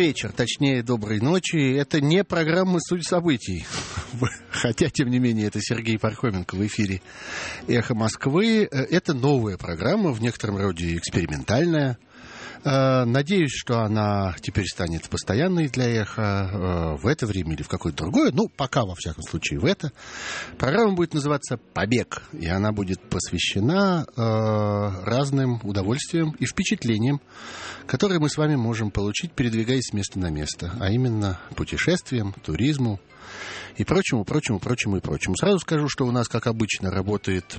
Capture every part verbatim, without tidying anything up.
вечер, точнее, доброй ночи. Это не программа «Суть событий». Хотя, тем не менее, это Сергей Пархоменко в эфире «Эхо Москвы». Это новая программа, в некотором роде экспериментальная. Надеюсь, что она теперь станет постоянной для «Эхо» в это время или в какое-то другое. Ну, пока, во всяком случае, в это. Программа будет называться «Побег». И она будет посвящена э, разным удовольствиям и впечатлениям, которые мы с вами можем получить, передвигаясь с места на место. А именно путешествиям, туризму и прочему, прочему, прочему и прочему. Сразу скажу, что у нас, как обычно, работает...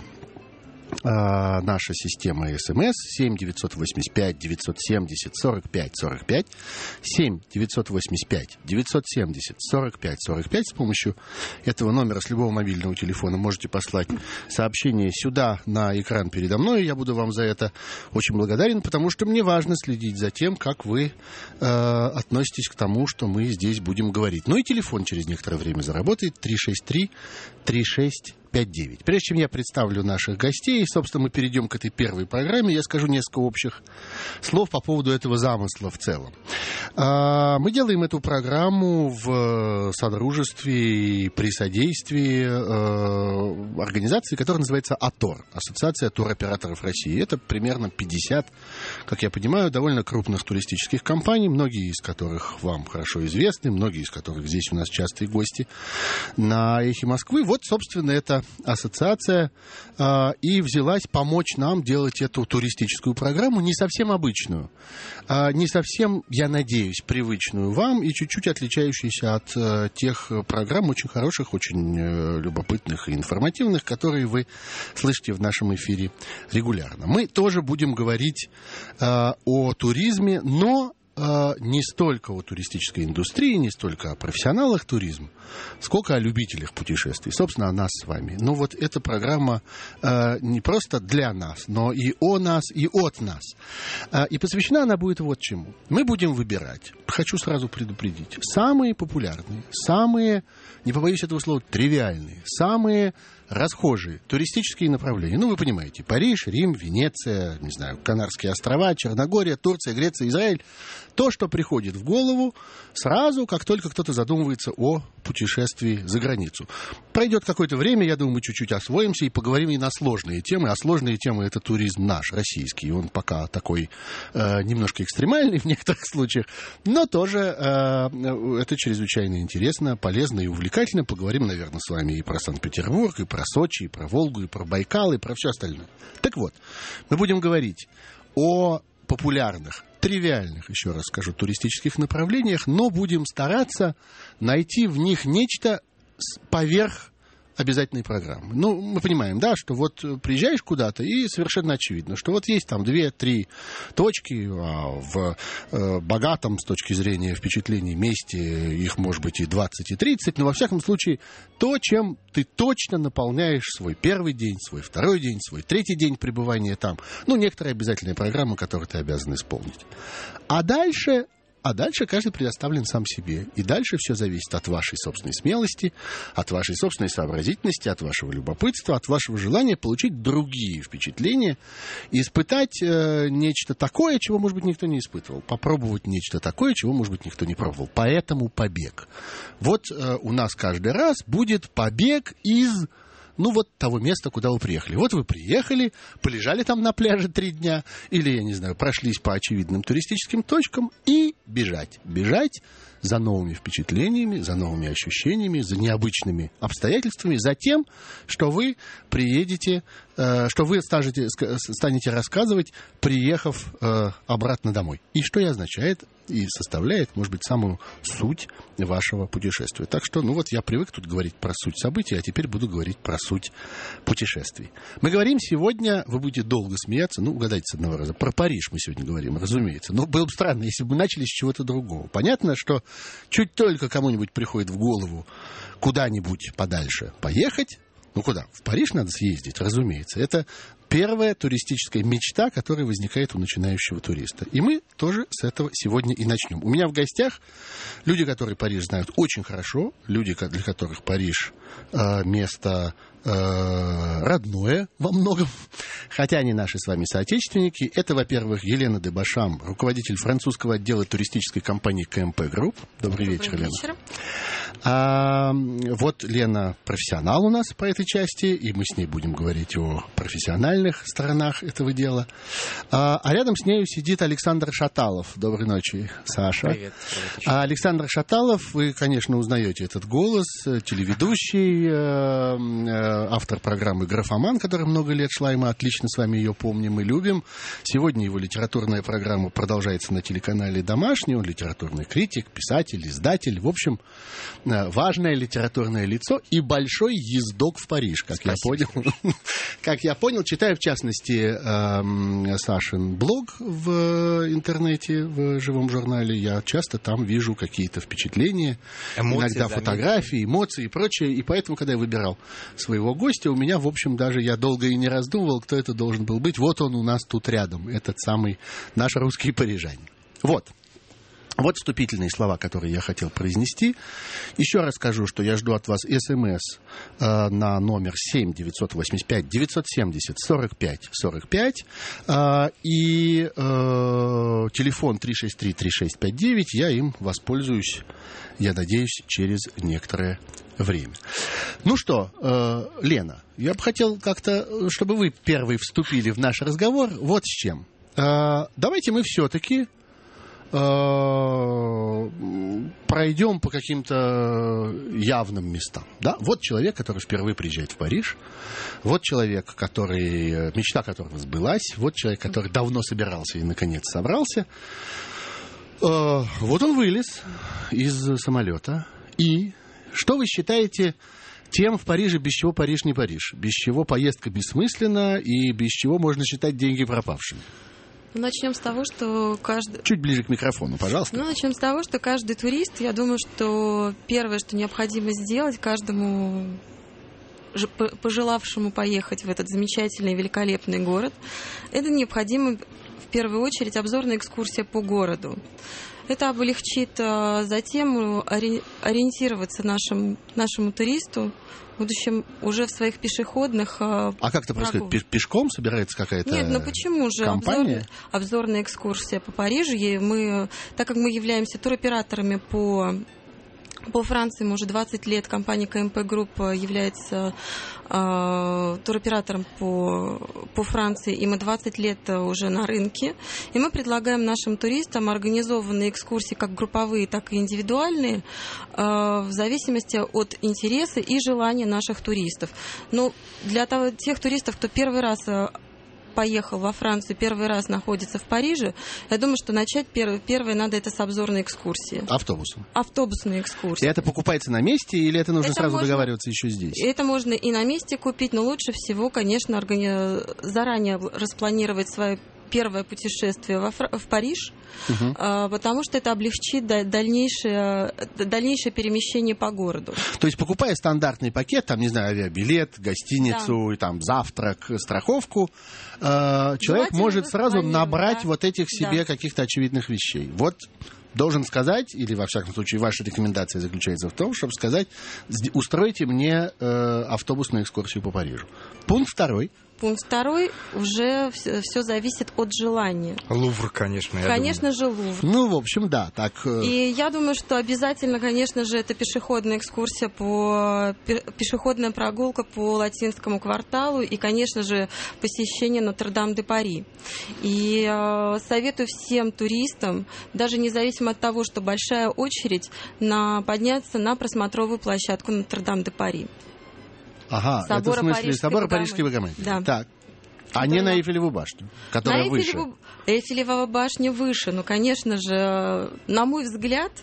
А, наша система СМС семь девятьсот восемьдесят пять девятьсот семьдесят сорок пять сорок пять, семь девятьсот восемьдесят пять девятьсот семьдесят сорок пять сорок пять. С помощью этого номера с любого мобильного телефона можете послать сообщение сюда на экран передо мной. Я буду вам за это очень благодарен, потому что мне важно следить за тем, как вы э, относитесь к тому, что мы здесь будем говорить. Ну и телефон через некоторое время заработает три шесть три три шесть пять девять. Прежде чем я представлю наших гостей, собственно, мы перейдем к этой первой программе, я скажу несколько общих слов по поводу этого замысла в целом. Мы делаем эту программу в содружестве и при содействии организации, которая называется АТОР, Ассоциация туроператоров России. Это примерно пятьдесят, как я понимаю, довольно крупных туристических компаний, многие из которых вам хорошо известны, многие из которых здесь у нас частые гости на «Эхе Москвы». Вот, собственно, это ассоциация э, и взялась помочь нам делать эту туристическую программу, не совсем обычную, э, не совсем, я надеюсь, привычную вам и чуть-чуть отличающуюся от э, тех программ, очень хороших, очень э, любопытных и информативных, которые вы слышите в нашем эфире регулярно. Мы тоже будем говорить э, о туризме, но не столько о туристической индустрии, не столько о профессионалах туризма, сколько о любителях путешествий. Собственно, о нас с вами. Но вот эта программа э, не просто для нас, но и о нас, и от нас. Э, и посвящена она будет вот чему. Мы будем выбирать, хочу сразу предупредить, самые популярные, самые, не побоюсь этого слова, тривиальные, самые расхожие туристические направления. Ну, вы понимаете, Париж, Рим, Венеция, не знаю, Канарские острова, Черногория, Турция, Греция, Израиль. То, что приходит в голову сразу, как только кто-то задумывается о путешествии за границу. Пройдет какое-то время, я думаю, мы чуть-чуть освоимся и поговорим и на сложные темы. А сложные темы — это туризм наш, российский. Он пока такой э, немножко экстремальный в некоторых случаях, но тоже э, это чрезвычайно интересно, полезно и увлекательно. Поговорим, наверное, с вами и про Санкт-Петербург, и про Сочи, и про Волгу, и про Байкал, и про все остальное. Так вот, мы будем говорить о популярных, тривиальных, еще раз скажу, туристических направлениях, но будем стараться найти в них нечто поверх обязательной программы. Ну, мы понимаем, да, что вот приезжаешь куда-то, и совершенно очевидно, что вот есть там две-три точки, а в э, богатом с точки зрения впечатлений месте их может быть и двадцать, и тридцать, но во всяком случае то, чем ты точно наполняешь свой первый день, свой второй день, свой третий день пребывания там. Ну, некоторые обязательные программы, которые ты обязан исполнить. А дальше... А дальше каждый предоставлен сам себе. И дальше все зависит от вашей собственной смелости, от вашей собственной сообразительности, от вашего любопытства, от вашего желания получить другие впечатления, испытать э, нечто такое, чего, может быть, никто не испытывал, попробовать нечто такое, чего, может быть, никто не пробовал. Поэтому побег. Вот э, у нас каждый раз будет побег из... Ну, вот того места, куда вы приехали. Вот вы приехали, полежали там на пляже три дня, или, я не знаю, прошлись по очевидным туристическим точкам и бежать. Бежать за новыми впечатлениями, за новыми ощущениями, за необычными обстоятельствами, за тем, что вы приедете, э, что вы станете, станете рассказывать, приехав э, обратно домой. И что и означает и составляет, может быть, самую суть вашего путешествия. Так что, ну вот я привык тут говорить про суть событий, а теперь буду говорить про суть путешествий. Мы говорим сегодня, вы будете долго смеяться, ну, угадайте с одного раза, про Париж мы сегодня говорим, разумеется. Но было бы странно, если бы мы начали с чего-то другого. Понятно, что чуть только кому-нибудь приходит в голову куда-нибудь подальше поехать, Ну куда? В Париж надо съездить, разумеется. Это первая туристическая мечта, которая возникает у начинающего туриста. И мы тоже с этого сегодня и начнем. У меня в гостях люди, которые Париж знают очень хорошо, люди, для которых Париж э, место э, родное во многом, хотя они наши с вами соотечественники. Это, во-первых, Елена де Башам, руководитель французского отдела туристической компании ка эм пэ Group. Добрый, Добрый вечер, Лена. Вечер. А, вот Лена профессионал у нас по этой части, и мы с ней будем говорить о профессиональных сторонах этого дела. А, а рядом с нею сидит Александр Шаталов. Доброй ночи, Саша. Привет. А Александр Шаталов, вы, конечно, узнаете этот голос, телеведущий, автор программы «Графоман», которая много лет шла, и мы отлично с вами ее помним и любим. Сегодня его литературная программа продолжается на телеканале «Домашний». Он литературный критик, писатель, издатель. В общем, важное литературное лицо и большой ездок в Париж, как Спасибо. я понял. Как я понял, читаю, в частности, Сашин блог в интернете, в живом журнале. Я часто там вижу какие-то впечатления, эмоции, иногда фотографии, эмоции и прочее. И поэтому, когда я выбирал своего гостя, у меня, в общем, даже я долго и не раздумывал, кто это должен был быть. Вот он у нас тут рядом, этот самый наш русский парижанин. Вот. Вот вступительные слова, которые я хотел произнести. Еще раз скажу, что я жду от вас СМС э, на номер семь девятьсот восемьдесят пять девятьсот семьдесят сорок пять сорок пять э, и э, телефон три шесть три три шесть пять девять. Я им воспользуюсь, я надеюсь, через некоторое время. Ну что, э, Лена, я бы хотел как-то, чтобы вы первые вступили в наш разговор. Вот с чем. Э, давайте мы все-таки пройдем по каким-то явным местам. Да? Вот человек, который впервые приезжает в Париж. Вот человек, который, мечта которого сбылась. Вот человек, который давно собирался и, наконец, собрался. Вот он вылез из самолета. И что вы считаете тем в Париже, без чего Париж не Париж? Без чего поездка бессмысленна и без чего можно считать деньги пропавшими? Начнем с того, что каждый... Чуть ближе к микрофону, пожалуйста. Ну, начнем с того, что каждый турист, я думаю, что первое, что необходимо сделать каждому пожелавшему поехать в этот замечательный, великолепный город, это необходимо в первую очередь обзорная экскурсия по городу. Это облегчит затем ориентироваться нашим, нашему туристу, в будущем уже в своих пешеходных... А как это происходит? Пешком собирается какая-то компания? Нет, ну почему же? Обзор, обзорная экскурсия по Парижу. Мы, так как мы являемся туроператорами по... По Франции мы уже двадцать лет, компания ка эм пэ Group является э, туроператором по, по Франции, и мы двадцать лет уже на рынке. И мы предлагаем нашим туристам организованные экскурсии, как групповые, так и индивидуальные, э, в зависимости от интереса и желания наших туристов. Но для того, тех туристов, кто первый раз поехал во Францию, первый раз находится в Париже, я думаю, что начать первое, первое надо это с обзорной экскурсии. Автобусом? Автобусной экскурсии. И это покупается на месте или это нужно это сразу можно, договариваться еще здесь? Это можно и на месте купить, но лучше всего, конечно, органи... заранее распланировать свое первое путешествие во Фр... в Париж, угу. а, потому что это облегчит дальнейшее, дальнейшее перемещение по городу. То есть, покупая стандартный пакет, там, не знаю, авиабилет, гостиницу, да. там, завтрак, страховку, э, человек может сразу набрать да. вот этих себе да. каких-то очевидных вещей. Вот должен сказать, или, во всяком случае, ваша рекомендация заключается в том, чтобы сказать, устройте мне э, автобусную экскурсию по Парижу. Пункт второй. Пункт второй, уже все, все зависит от желания. Лувр, конечно, я Конечно думаю. же, Лувр. Ну, в общем, да. Так... И я думаю, что обязательно, конечно же, это пешеходная экскурсия, по, пешеходная прогулка по Латинскому кварталу и, конечно же, посещение Нотр-Дам-де-Пари. И э, советую всем туристам, даже независимо от того, что большая очередь, на, подняться на просмотровую площадку Нотр-Дам-де-Пари. Ага, Собора это в смысле Парижской собора Парижской Богоматери. Да. Так. А не на Эйфелеву башню, которая на Эйфелеву... выше. Эйфелева башня выше. Ну, конечно же, на мой взгляд,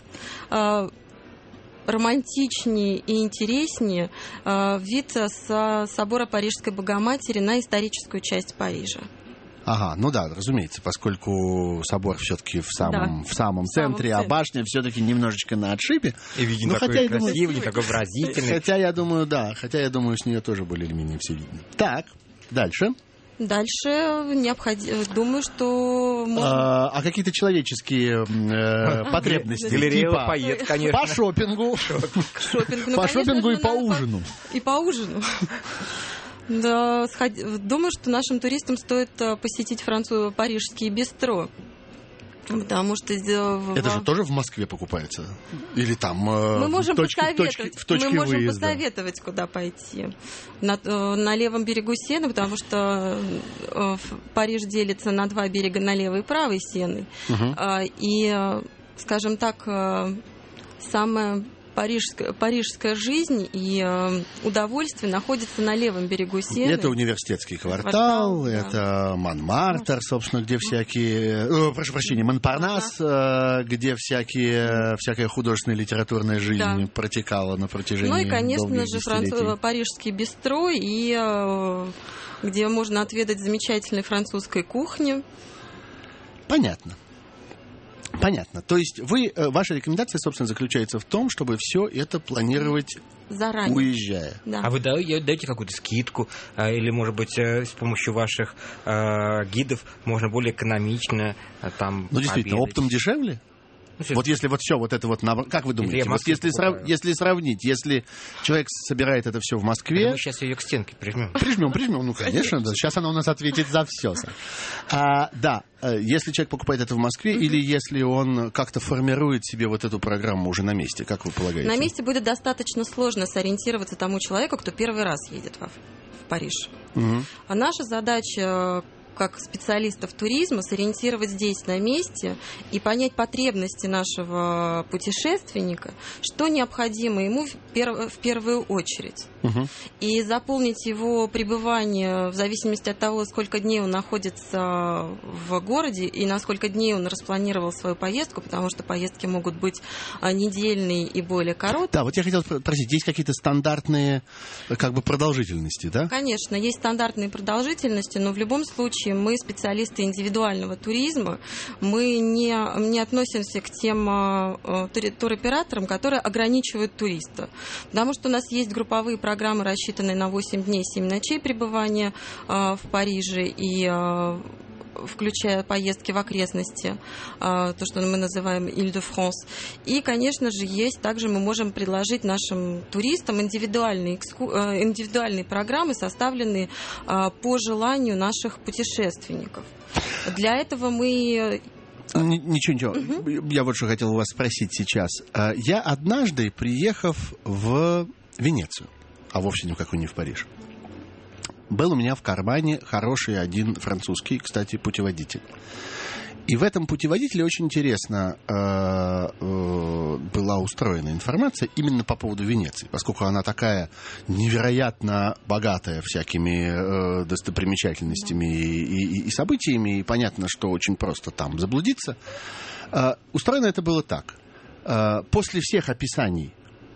романтичнее и интереснее вид со собора Парижской Богоматери на историческую часть Парижа. Ага, ну да, разумеется, поскольку собор все-таки в самом, да. в самом центре, в самом а башня все-таки немножечко на отшибе. И виден ну, такой хотя, красивый, думаю, такой выразительный. Хотя я думаю, да, хотя я думаю, с нее тоже более-менее все видно. Так, дальше. Дальше необходимо, думаю, что можно... А, а какие-то человеческие э, потребности? Галерея поет, конечно. По шопингу. Шопинг. По шопингу и по ужину. И по ужину. Да, думаю, что нашим туристам стоит посетить француз... парижские бистро. Потому что это же тоже в Москве покупается? Или там мы можем в точке, посоветовать, в точке, в точке мы можем выезда? посоветовать, куда пойти. На, на левом берегу Сены, потому что Париж делится на два берега, на левый и правый Сены. Угу. И, скажем так, самое... Парижская, парижская жизнь и э, удовольствие находится на левом берегу Сены. Это университетский квартал, квартал это да. Монмартр, собственно, где всякие... Э, прошу прощения, Монпарнас, э, где всякие, всякая художественная и литературная жизнь да. протекала на протяжении долгих десятилетий. Ну и, конечно же, француз... парижский бистро, и, э, где можно отведать замечательной французской кухни. Понятно. Понятно. То есть вы, ваша рекомендация, собственно, заключается в том, чтобы все это планировать заранее, уезжая. Да. А вы даете какую-то скидку? Или, может быть, с помощью ваших э, гидов можно более экономично там Ну, действительно, обедать? Оптом дешевле? Ну, вот если вот все вот это вот... Как вы думаете? Вот если, срав... если сравнить, если человек собирает это все в Москве... Да мы сейчас ее к стенке прижмем. Прижмем, прижмем. Ну, конечно, да. Сейчас она у нас ответит за все. А, да, если человек покупает это в Москве, mm-hmm. или если он как-то формирует себе вот эту программу уже на месте, как вы полагаете? На месте будет достаточно сложно сориентироваться тому человеку, кто первый раз едет в, в Париж. Mm-hmm. А наша задача... как специалистов туризма, сориентировать здесь на месте и понять потребности нашего путешественника, что необходимо ему в, перв... в первую очередь. Угу. И заполнить его пребывание в зависимости от того, сколько дней он находится в городе и на сколько дней он распланировал свою поездку, потому что поездки могут быть недельные и более короткие. Да, вот я хотел спросить, есть какие-то стандартные как бы продолжительности, да? Конечно, есть стандартные продолжительности, но в любом случае мы специалисты индивидуального туризма, мы не, не относимся к тем э, туроператорам, которые ограничивают туриста. Потому что у нас есть групповые программы, рассчитанные на восемь дней, семь ночей пребывания э, в Париже и э, включая поездки в окрестности, то, что мы называем Иль-де-Франс. И, конечно же, есть, также мы можем предложить нашим туристам индивидуальные, экску... индивидуальные программы, составленные по желанию наших путешественников. Для этого мы... Ничего, ничего. Угу. Я вот что хотел у вас спросить сейчас. Я однажды, приехав в Венецию, а вовсе никакой не в Париж, был у меня в кармане хороший один французский, кстати, путеводитель. И в этом путеводителе очень интересно э, э, была устроена информация именно по поводу Венеции, поскольку она такая невероятно богатая всякими э, достопримечательностями и, и, и событиями, и понятно, что очень просто там заблудиться. Э, устроено это было так. Э, после всех описаний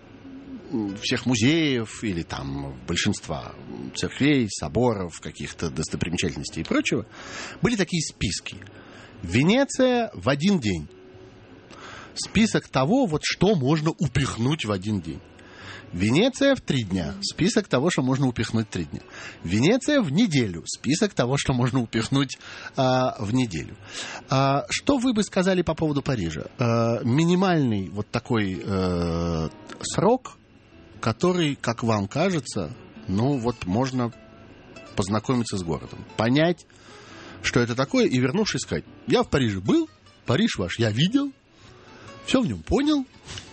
всех музеев или там большинства церквей, соборов, каких-то достопримечательностей и прочего, были такие списки. Венеция в один день. Список того, вот что можно упихнуть в один день. Венеция в три дня. Список того, что можно упихнуть в три дня. Венеция в неделю. Список того, что можно упихнуть а, в неделю. А, что вы бы сказали по поводу Парижа? А, минимальный вот такой а, срок, который, как вам кажется, ну вот можно познакомиться с городом, понять, что это такое, и, вернувшись, сказать: я в Париже был, Париж ваш я видел, все в нем понял.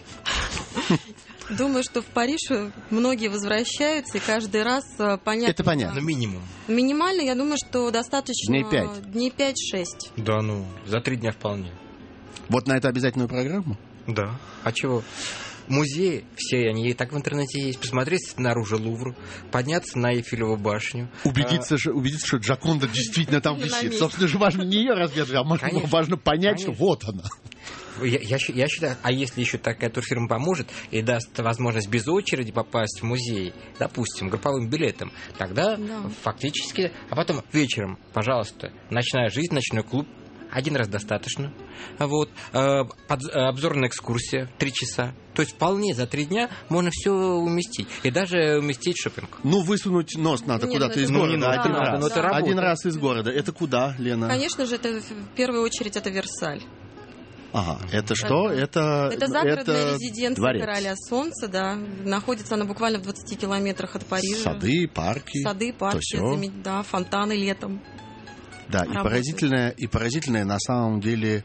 Думаю, что в Париж многие возвращаются, и каждый раз понятно... Это понятно. Ну, минимум. Минимально, я думаю, что достаточно... Дней пять. Дней пять-шесть. Да, ну, за три дня вполне. Вот на эту обязательную программу? Да. А чего? Музеи, все они и так в интернете есть. Посмотреть снаружи Лувр, подняться на Эйфелеву башню. Убедиться, а... что, убедиться, что Джаконда действительно там висит. Собственно же, важно не ее разглядывать, а важно понять, что вот она. Я, я, я считаю, а если еще такая турфирма поможет и даст возможность без очереди попасть в музей, допустим, групповым билетом, тогда да. фактически, а потом вечером, пожалуйста, ночная жизнь, ночной клуб, один раз достаточно. Вот. Под, обзорная экскурсия, три часа. То есть вполне за три дня можно все уместить. И даже уместить шопинг. Ну, высунуть нос надо Нет, куда-то из ну, города. Да, один, да, раз. да. один раз из города. Это куда, Лена? Конечно же, это в первую очередь это Версаль. Ага, это что? Это, это загородная это резиденция дворец. Короля Солнца, да. Находится она буквально в двадцати километрах от Парижа. Сады, парки. Сады, парки, да, фонтаны летом. Да, и поразительная, и поразительная на самом деле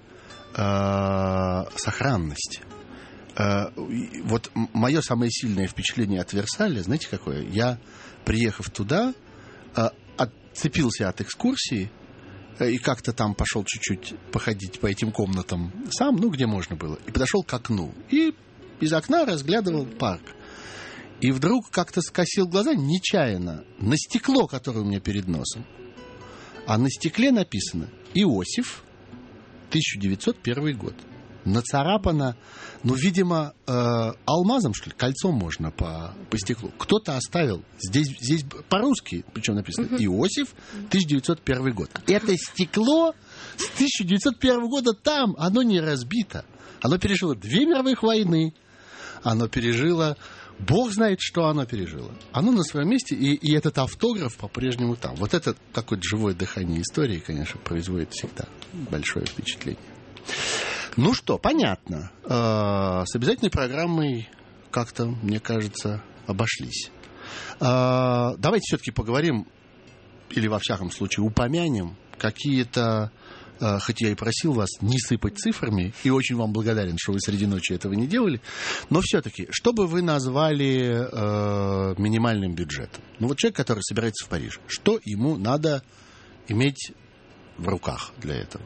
э, сохранность. Э, вот мое самое сильное впечатление от Версаля, знаете какое? Я, приехав туда, э, отцепился от экскурсии э, и как-то там пошел чуть-чуть походить по этим комнатам сам, ну, где можно было, и подошел к окну. И из окна разглядывал парк. И вдруг как-то скосил глаза нечаянно на стекло, которое у меня перед носом. А на стекле написано «Иосиф, тысяча девятьсот первый год». Нацарапано, ну, видимо, э, алмазом, что ли, кольцом можно по, по стеклу. Кто-то оставил. Здесь, здесь по-русски, причем написано «Иосиф, тысяча девятьсот первый год». Это стекло с тысяча девятьсот первого года там, оно не разбито. Оно пережило две мировых войны. Оно пережило... Бог знает, что оно пережило. Оно на своем месте, и, и этот автограф по-прежнему там. Вот это какое-то живое дыхание истории, конечно, производит всегда большое впечатление. Ну что, понятно. Э-э- с обязательной программой как-то, мне кажется, обошлись. Э-э- давайте все-таки поговорим, или во всяком случае упомянем какие-то... Хоть я и просил вас не сыпать цифрами, и очень вам благодарен, что вы среди ночи этого не делали, но все-таки, что бы вы назвали э, минимальным бюджетом? Ну вот человек, который собирается в Париж, что ему надо иметь в руках для этого?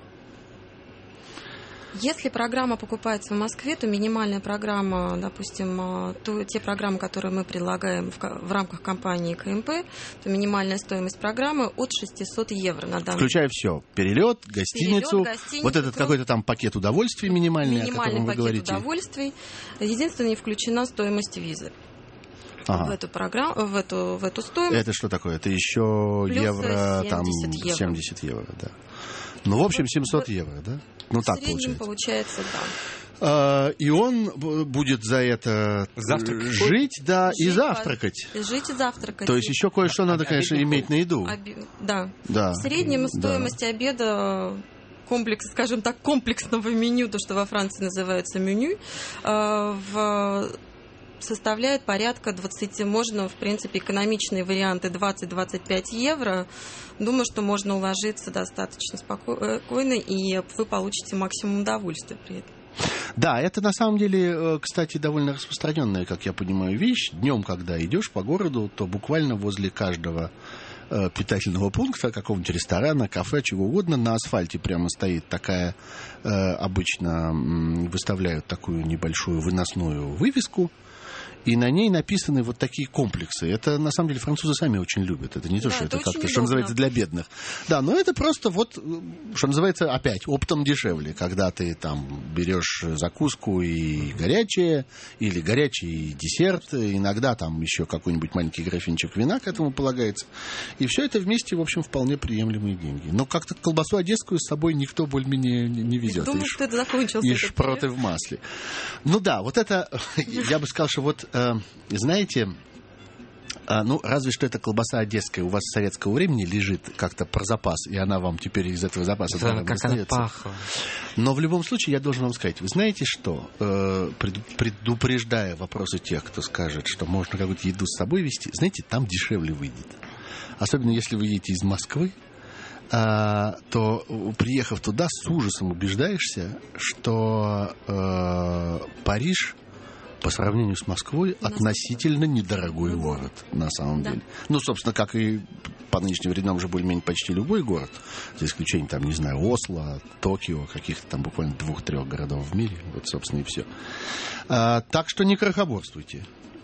Если программа покупается в Москве, то минимальная программа, допустим, то, те программы, которые мы предлагаем в, в рамках компании КМП, то минимальная стоимость программы от шестисот евро на данный. Включая все. Перелет, гостиницу, Перелет, гостиницу вот этот какой-то там пакет удовольствий минимальный, минимальный о котором вы говорите. Минимальный пакет удовольствий. Единственное, не включена стоимость визы. Ага. В эту программу, в эту, в эту стоимость. Это что такое? Это еще Плюс евро, семьдесят там евро. семьдесят евро, да. Ну, в общем, семьсот евро, да? Ну, в так среднем получается. получается, да. А, и он будет за это Завтрак. жить, да, жить, и завтракать. Жить и завтракать. То есть еще кое-что надо, конечно, Обед иметь на еду. Оби... Да. да. В среднем стоимость да. обеда комплекс, скажем так, комплексного меню, то, что во Франции называется меню, в составляет порядка двадцать, можно, в принципе, экономичные варианты двадцать-двадцать пять евро. Думаю, что можно уложиться достаточно спокойно, и вы получите максимум удовольствия при этом. Да, это на самом деле, кстати, довольно распространенная, как я понимаю, вещь. Днем, когда идешь по городу, то буквально возле каждого э, питательного пункта, какого-нибудь ресторана, кафе, чего угодно, на асфальте прямо стоит такая, э, обычно м, выставляют такую небольшую выносную вывеску, и на ней написаны вот такие комплексы. Это, на самом деле, французы сами очень любят. Это не то, да, что это, это как-то, что называется, для бедных. Да, но это просто вот, что называется, опять, оптом дешевле. Когда ты там берешь закуску и горячее, или горячий десерт, иногда там еще какой-нибудь маленький графинчик вина к этому полагается. И все это вместе, в общем, вполне приемлемые деньги. Но как-то колбасу одесскую с собой никто более-менее не, не везет. Думаю, и что это закончился. И шпроты в масле. Ну да, вот это, я бы сказал, что вот знаете, ну, разве что эта колбаса одесская у вас с советского времени лежит как-то про запас, и она вам теперь из этого запаса да, как она пахла. Но в любом случае, я должен вам сказать, вы знаете что, предупреждая вопросы тех, кто скажет, что можно какую-то еду с собой везти, знаете, там дешевле выйдет. Особенно если вы едете из Москвы, то, приехав туда, с ужасом убеждаешься, что Париж по сравнению с Москвой относительно недорогой город, на самом да. деле. Ну, собственно, как и по нынешним временам уже более-менее почти любой город, за исключением, там, не знаю, Осло, Токио, каких-то там буквально двух-трех городов в мире. Вот, собственно, и все. А, так что не крохоборствуйте.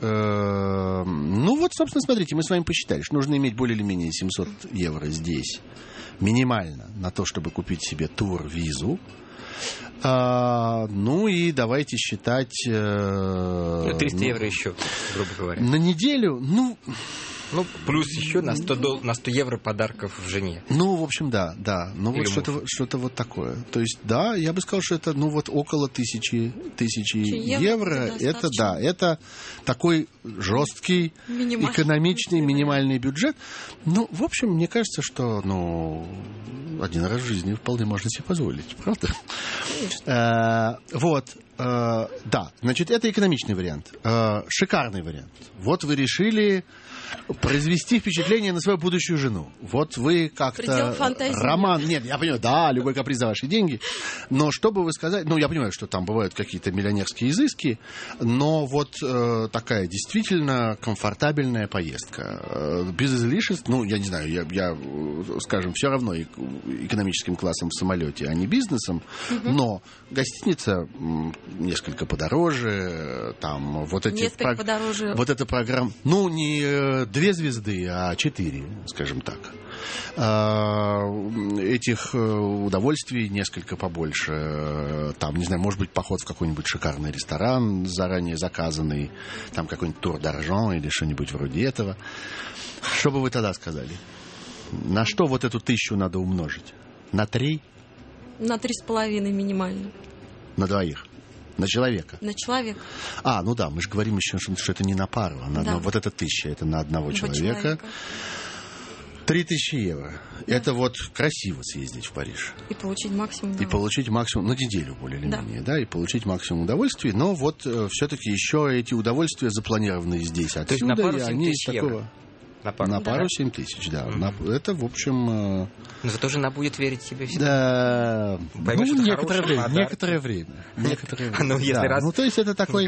А, ну, вот, собственно, смотрите, мы с вами посчитали, что нужно иметь более или менее семьсот евро здесь минимально на то, чтобы купить себе тур, визу. А, ну и давайте считать... Э, ну, триста ну, евро еще, грубо говоря. На неделю, ну... Ну, плюс еще на сто, дол- на сто евро подарков жене. Ну, в общем, да, да. Ну, вот что-то, что-то вот такое. То есть, да, я бы сказал, что это, ну, вот около тысячи, тысячи евро. евро это, да, это такой жесткий, минимальный, экономичный, минимальный бюджет. Ну, в общем, мне кажется, что, ну, один раз в жизни вполне можно себе позволить, правда? Э, вот. Э, да, значит, это экономичный вариант. Э, шикарный вариант. Вот вы решили произвести впечатление на свою будущую жену. Вот вы как-то... Роман... Нет, я понимаю, да, любой каприз за ваши деньги. Но что бы вы сказали... Ну, я понимаю, что там бывают какие-то миллионерские изыски, но вот э, такая действительно комфортабельная поездка. Э, без излишеств, ну, я не знаю, я, я скажем, все равно экономическим классом в самолете, а не бизнесом, угу. Но гостиница несколько подороже, там вот эти... Несколько про... подороже. Вот эта программа... Ну, не две звезды, а четыре, скажем так. Этих удовольствий несколько побольше. Там, не знаю, может быть, поход в какой-нибудь шикарный ресторан, заранее заказанный, там какой-нибудь тур д'аржон или что-нибудь вроде этого. Что бы вы тогда сказали? На что вот эту тысячу надо умножить? На три? На три с половиной минимально. На двоих? На человека? На человека. А, ну да, мы же говорим еще, что это не на пару. А на, да. Вот эта тысяча, это на одного человека. человека. Три тысячи евро. Да. Это вот красиво съездить в Париж. И получить максимум. И получить максимум, на неделю более или да. менее, да, и получить максимум удовольствий. Но вот э, все-таки еще эти удовольствия запланированы здесь, отсюда. То есть на пару и они из такого... На пару, на пару да. семь тысяч, да. Mm-hmm. На, это, в общем... Э... Но зато жена будет верить себе всегда. Да. Поймешь, ну, некоторое время, некоторое время. Некоторое время. Ну, если да. раз... ну, то есть это такой...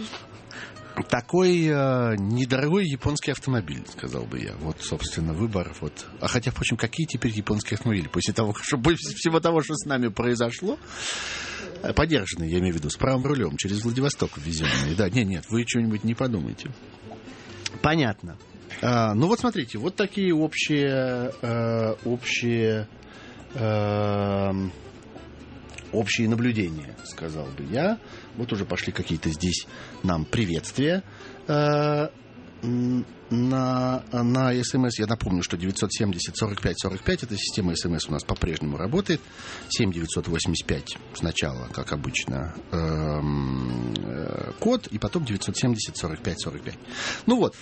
Такой э, недорогой японский автомобиль, сказал бы я. Вот, собственно, выбор. Вот. А хотя, впрочем, какие теперь японские автомобили? После того, что, после всего того, что с нами произошло, подержанные, я имею в виду, с правым рулем, через Владивосток ввезенные. Да, нет, нет, вы что-нибудь не подумайте. Понятно. А, ну вот смотрите, вот такие общие, э, общие, э, общие наблюдения, сказал бы я. Вот уже пошли какие-то здесь нам приветствия э, на, на СМС. Я напомню, что девятьсот семьдесят сорок пять сорок пять эта система СМС у нас по-прежнему работает. семь девятьсот восемьдесят пять сначала, как обычно, э, э, код, и потом девятьсот семьдесят сорок пять сорок пять. Ну вот.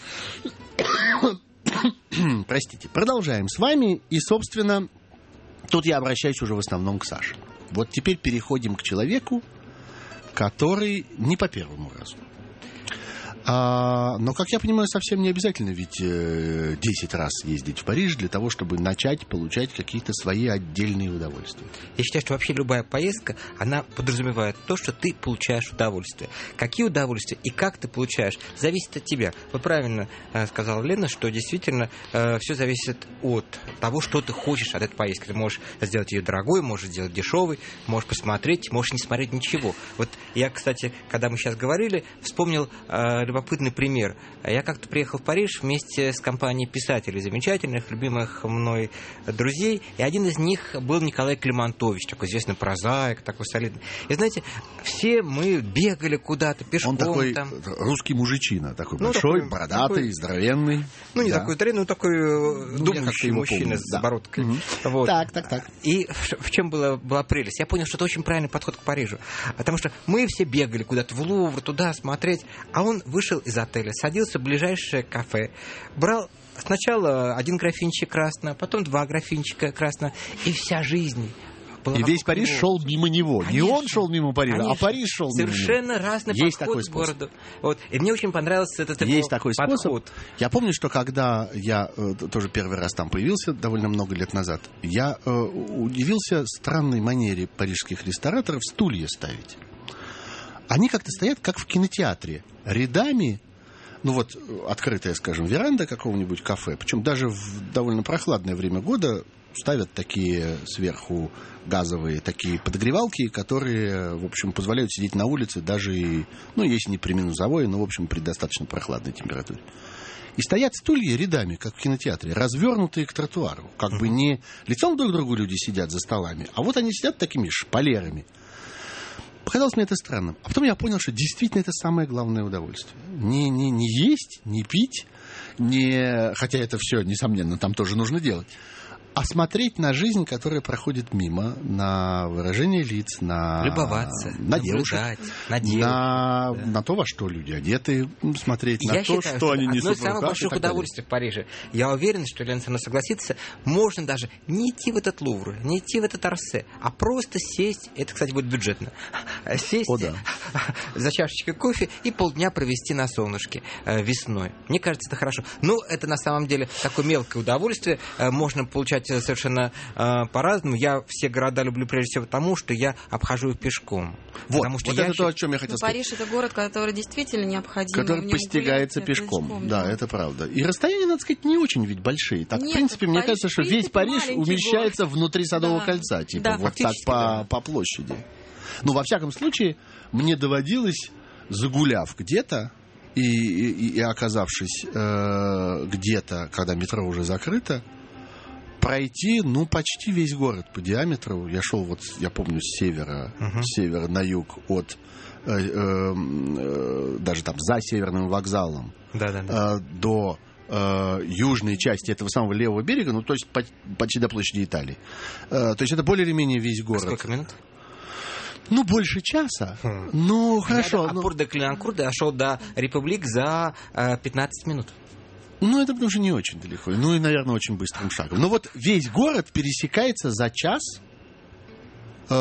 Простите. Продолжаем с вами. И, собственно, тут я обращаюсь уже в основном к Саше. Вот теперь переходим к человеку, который не по первому разу. А, но, как я понимаю, совсем не обязательно ведь э, десять раз ездить в Париж для того, чтобы начать получать какие-то свои отдельные удовольствия. Я считаю, что вообще любая поездка, она подразумевает то, что ты получаешь удовольствие. Какие удовольствия и как ты получаешь, зависит от тебя. Вы правильно э, сказала Лена, что действительно э, все зависит от того, что ты хочешь от этой поездки. Ты можешь сделать ее дорогой, можешь сделать дешевой, можешь посмотреть, можешь не смотреть ничего. Вот я, кстати, когда мы сейчас говорили, вспомнил э, любопытный пример. Я как-то приехал в Париж вместе с компанией писателей замечательных, любимых мной друзей, и один из них был Николай Климантович, такой известный прозаик, такой солидный. И знаете, все мы бегали куда-то пешком. Он такой там. Русский мужичина, такой ну, большой, такой, бородатый, такой, здоровенный. Ну, не да. такой здоровенный, но такой ну, думающий мужчина помню. С да. бородкой. Угу. Вот. Так, так, так. И в, в чем была, была прелесть? Я понял, что это очень правильный подход к Парижу. Потому что мы все бегали куда-то в Лувр, туда смотреть, а он вышел из отеля, садился в ближайшее кафе, брал сначала один графинчик красного, потом два графинчика красного, и вся жизнь была. И весь Париж него. Шел мимо него. Конечно. Не он шел мимо Парижа, конечно. А Париж шел мимо него. Совершенно разный Есть подход к городу. Вот. И мне очень понравился этот Есть такой подход. Способ. Я помню, что когда я э, тоже первый раз там появился, довольно много лет назад, я э, удивился странной манере парижских рестораторов стулья ставить. Они как-то стоят, как в кинотеатре, рядами. Ну вот, открытая, скажем, веранда какого-нибудь кафе, причем даже в довольно прохладное время года ставят такие сверху газовые такие подогревалки, которые, в общем, позволяют сидеть на улице даже, и, ну, если не при минусовой, но, в общем, при достаточно прохладной температуре. И стоят стулья рядами, как в кинотеатре, развернутые к тротуару. Как бы не лицом друг к другу люди сидят за столами, а вот они сидят такими шпалерами. Показалось мне это странным. А потом я понял, что действительно это самое главное удовольствие. Не, не, не есть, не пить, не... хотя это все, несомненно, там тоже нужно делать. А смотреть на жизнь, которая проходит мимо, на выражение лиц, на, любоваться, на девушек, на, на, да. на то, во что люди одеты, смотреть я на считаю, то, что они несут в руках. Одно из самых больших удовольствий в Париже. Я уверен, что Елена со мной согласится, можно даже не идти в этот Лувр, не идти в этот Орсе, а просто сесть, это, кстати, будет бюджетно, сесть О, да. за чашечкой кофе и полдня провести на солнышке весной. Мне кажется, это хорошо. Но это на самом деле такое мелкое удовольствие, можно получать совершенно э, по-разному. Я все города люблю прежде всего потому, что я обхожу их пешком. Вот, потому что вот я это считаю... то, о чем я хотел Но сказать. Париж — это город, который действительно необходим. Который постигается пешком. пешком. Да, да, это правда. И расстояния, надо сказать, не очень ведь большие. Так, Нет, в принципе, мне Париж, кажется, что весь Париж умещается город. внутри Садового да. кольца. Типа, да, вот так по, да. по площади. Ну, во всяком случае, мне доводилось, загуляв где-то, и, и, и оказавшись э, где-то, когда метро уже закрыто, пройти, ну, почти весь город по диаметру. Я шел, вот, я помню, с севера, uh-huh. с севера на юг, от э, э, э, даже там за Северным вокзалом э, до э, южной части этого самого левого берега, ну, то есть по, почти до площади Италии. Э, то есть это более или менее весь город. А сколько минут? Ну, больше часа. Хм. Ну, хорошо. Я ну... до Клинанкур дошел до Републик за э, пятнадцать минут. Ну, это потому что не очень далеко. Ну, и, наверное, очень быстрым шагом. Но вот весь город пересекается за час. И,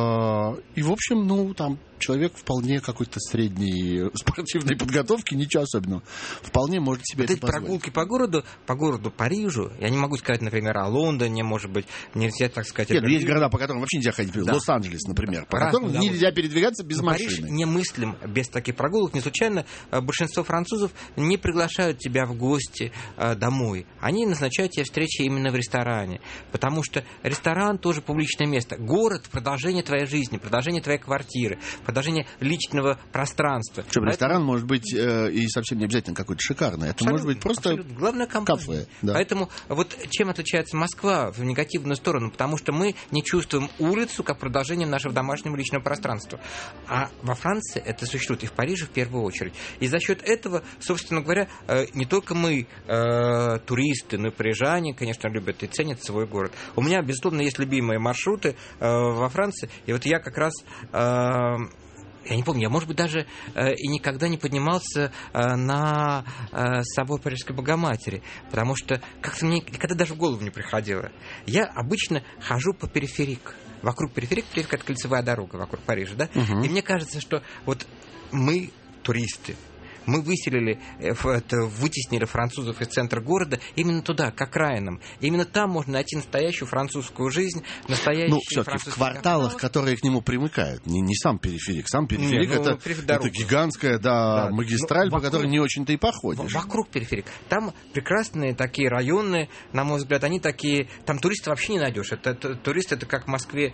в общем, ну, там человек вполне какой-то средней спортивной подготовки, ничего особенного, вполне может себе вот это позволить. Прогулки по городу, по городу Парижу, я не могу сказать, например, о Лондоне, может быть, нельзя так сказать... Нет, есть города, по которым вообще нельзя ходить. Да. Лос-Анджелес, например, по которым да, нельзя передвигаться без Но машины. Париж немыслим без таких прогулок. Не случайно большинство французов не приглашают тебя в гости э, домой. Они назначают тебе встречи именно в ресторане, потому что ресторан тоже публичное место. Город — продолжение твоей жизни, продолжение твоей квартиры, продолжение личного пространства. Причем Поэтому... ресторан может быть э, и совсем не обязательно какой-то шикарный. Это абсолютно, может быть просто главное кафе. Да. Поэтому вот чем отличается Москва в негативную сторону? Потому что мы не чувствуем улицу как продолжение нашего домашнего личного пространства. А во Франции это существует, и в Париже в первую очередь. И за счет этого, собственно говоря, э, не только мы, э, туристы, но и парижане, конечно, любят и ценят свой город. У меня, безусловно, есть любимые маршруты э, во Франции. И вот я как раз... Э, Я не помню, я, может быть, даже э, и никогда не поднимался э, на э, собор Парижской Богоматери, потому что как-то мне никогда даже в голову не приходило. Я обычно хожу по периферик. Вокруг периферик, периферик — это кольцевая дорога вокруг Парижа, да? Угу. И мне кажется, что вот мы, туристы, мы выселили, вытеснили французов из центра города именно туда, к окраинам. Именно там можно найти настоящую французскую жизнь, настоящие ну, все-таки в кварталах, кварталы, которые к нему примыкают. Не, не сам периферик. Сам периферик не, ну, это, это гигантская да, да, магистраль, ну, по которой не очень-то и походишь. Вокруг периферик. Там прекрасные такие районы, на мой взгляд, они такие... Там туристов вообще не найдешь. Это, это, турист — это как в Москве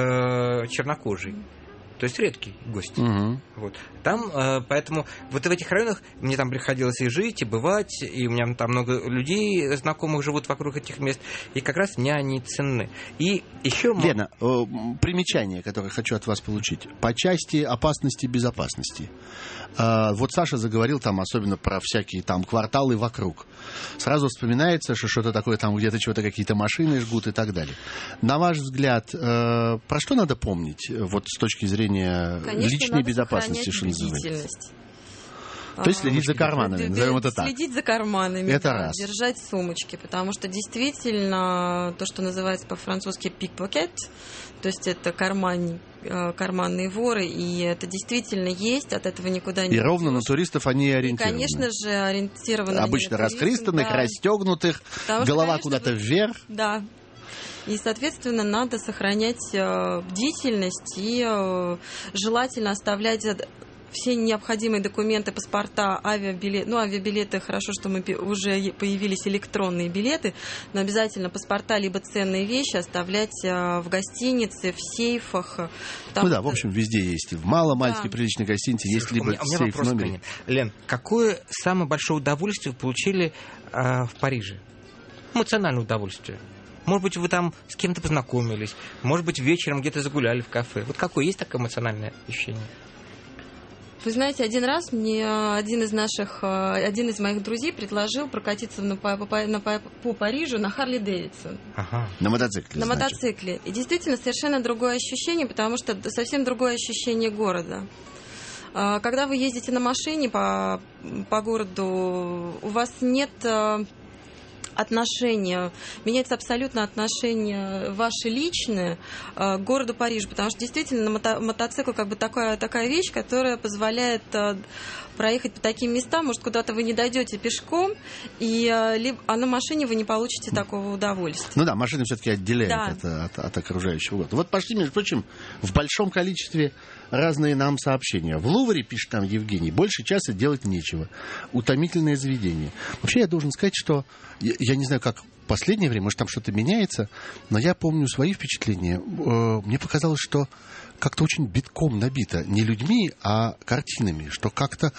э, чернокожий. То есть редкий гость. Угу. Вот. Там, э, поэтому вот в этих районах мне там приходилось и жить, и бывать, и у меня там много людей знакомых живут вокруг этих мест, и как раз мне они ценны. И еще... Лена, э, примечание, которое хочу от вас получить. По части опасности и безопасности. Э, вот Саша заговорил там особенно про всякие там кварталы вокруг. Сразу вспоминается, что что-то такое там где-то чего-то какие-то машины жгут и так далее. На ваш взгляд, э, про что надо помнить вот с точки зрения Конечно, личной безопасности, что называется? То есть следить за карманами, назовем это так. Следить за карманами, это да, раз. Держать сумочки, потому что действительно то, что называется по-французски pickpocket, то есть это карман, карманные воры, и это действительно есть, от этого никуда не И уйдешь. Ровно на туристов они ориентированы. И, конечно же, ориентированы. Обычно расхристанных, да. расстегнутых, потому голова что, куда-то чтобы... вверх. Да. И, соответственно, надо сохранять э, бдительность и э, желательно оставлять все необходимые документы, паспорта, авиабилеты. Ну, авиабилеты, хорошо, что мы уже появились электронные билеты, но обязательно паспорта либо ценные вещи оставлять в гостинице, в сейфах. Там ну да, в общем, везде есть. В маломальской да. приличной гостинице есть либо у меня, сейф в номере. Нет. Лен, какое самое большое удовольствие вы получили э, в Париже? Эмоциональное удовольствие. Может быть, вы там с кем-то познакомились, может быть, вечером где-то загуляли в кафе. Вот какое есть такое эмоциональное ощущение? Вы знаете, один раз мне один из наших, один из моих друзей предложил прокатиться на, по, по, на, по, по Парижу на Харли Дэвидсон. Ага. На мотоцикле, На значит. мотоцикле. И действительно совершенно другое ощущение, потому что совсем другое ощущение города. Когда вы ездите на машине по, по городу, у вас нет отношения, меняется абсолютно отношение ваше личное э, к городу Париж, потому что действительно мото- мотоцикл как бы такая, такая вещь, которая позволяет э, проехать по таким местам, может, куда-то вы не дойдете пешком, и, э, либо, а на машине вы не получите такого удовольствия. Ну да, машина все-таки отделяет да. это от, от окружающего города. Вот пошли, между прочим, в большом количестве разные нам сообщения. В Лувре, пишет там Евгений, больше часа делать нечего. Утомительное заведение. Вообще, я должен сказать, что я, я не знаю, как в последнее время, может, там что-то меняется, но я помню свои впечатления. Мне показалось, что как-то очень битком набито не людьми, а картинами, что как-то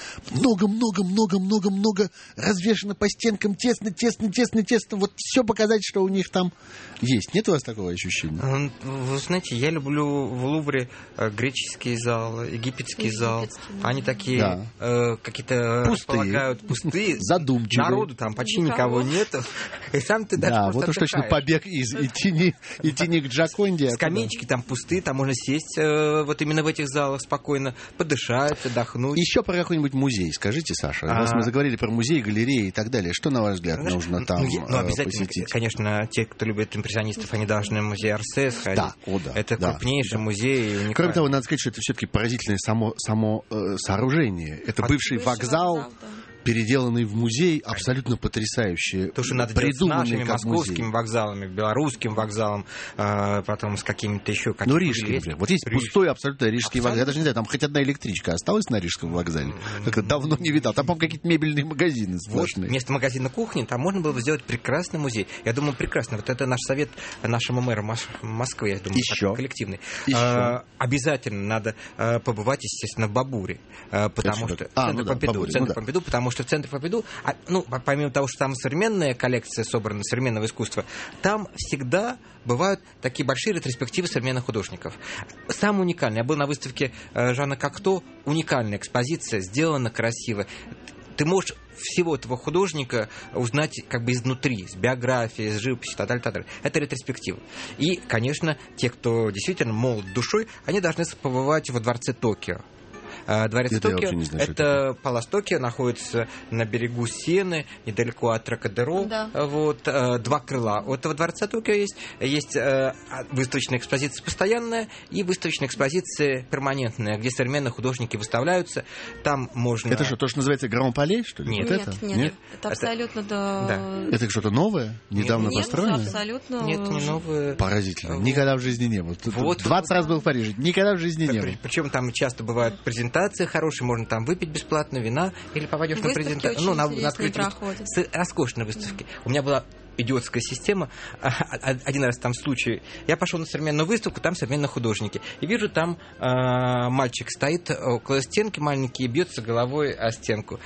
много-много-много-много-много развешено по стенкам, тесно, тесно, тесно, тесно. Вот все показать, что у них там есть. Нет у вас такого ощущения? Вы знаете, я люблю в Лувре греческий зал, египетский зал. Да. Они такие да. э, какие-то располагают пустые. Задумчивые. Народу там почти никого, никого нету. И сам ты даже да, вот уж точно побег из идти не к Джаконде. Скамеечки там пустые, там можно сесть вот именно в этих залах спокойно подышать, отдохнуть. Еще про какой-нибудь музей скажите, Саша. А... Раз мы заговорили про музей, галереи и так далее, что, на ваш взгляд, Знаешь, нужно там ну, ну, обязательно, посетить? Конечно, те, кто любит импрессионистов, они должны в музей Орсе сходить. Да, о, да, это да, крупнейший да. музей. Уникальный. Кроме того, надо сказать, что это все-таки поразительное само, само э, сооружение. Это От... бывший, бывший вокзал, вокзал да. переделанный в музей, абсолютно потрясающий. То, что надо делать с нашими московскими музей. Вокзалами, белорусским вокзалом, э, потом с какими-то еще... Ну, рижским, например. Вот есть Риж. пустой абсолютно рижский абсолютно. вокзал. Я даже не знаю, там хоть одна электричка осталась на рижском вокзале. Как-то давно не видал. Там, по-моему, какие-то мебельные магазины сплошные. Вот, вместо магазина кухни там можно было бы сделать прекрасный музей. Я думаю, прекрасно. Вот это наш совет нашему мэру Москвы, я думаю, еще. коллективный. Еще. А, обязательно надо а, побывать, естественно, в Бабуре. А, потому это что... А, центр ну Помпиду. Да, центр ну да. Помпиду, потому что в центре Помпиду, а, ну, помимо того, что там современная коллекция собрана, современного искусства, там всегда бывают такие большие ретроспективы современных художников. Самое уникальное. Я был на выставке Жана Кокто. Уникальная экспозиция, сделана красиво. Ты можешь всего этого художника узнать как бы изнутри, с биографией, с живописью, так далее. Это ретроспектива. И, конечно, те, кто действительно молод душой, они должны побывать во дворце Токио. Дворец это Токио, знаю, это, это Палас Токио, находится на берегу Сены, недалеко от Трокадеро. Да. Вот, два крыла у этого Дворца Токио есть. Есть выставочная экспозиция постоянная и выставочная экспозиция перманентная, где современные художники выставляются. Там можно... Это что, то, что называется Гран-Пале, что ли? Нет, вот нет, это? нет, нет. Это абсолютно... Это, да. это что-то новое? Недавно нет, построено? Нет, абсолютно... Нет, не новое. Поразительно. Никогда в жизни не было. Вот, двадцать вот, раз был в Париже. Никогда в жизни не было. Причем там часто бывают презентации хорошие, можно там выпить бесплатно вина, или попадешь на презентацию, ну, на, на открытие с роскошной выставки. Mm. У меня была идиотская система. Один раз там случай. Я пошел на современную выставку, там современные художники. И вижу, там э, мальчик стоит около стенки маленький и бьется головой о стенку.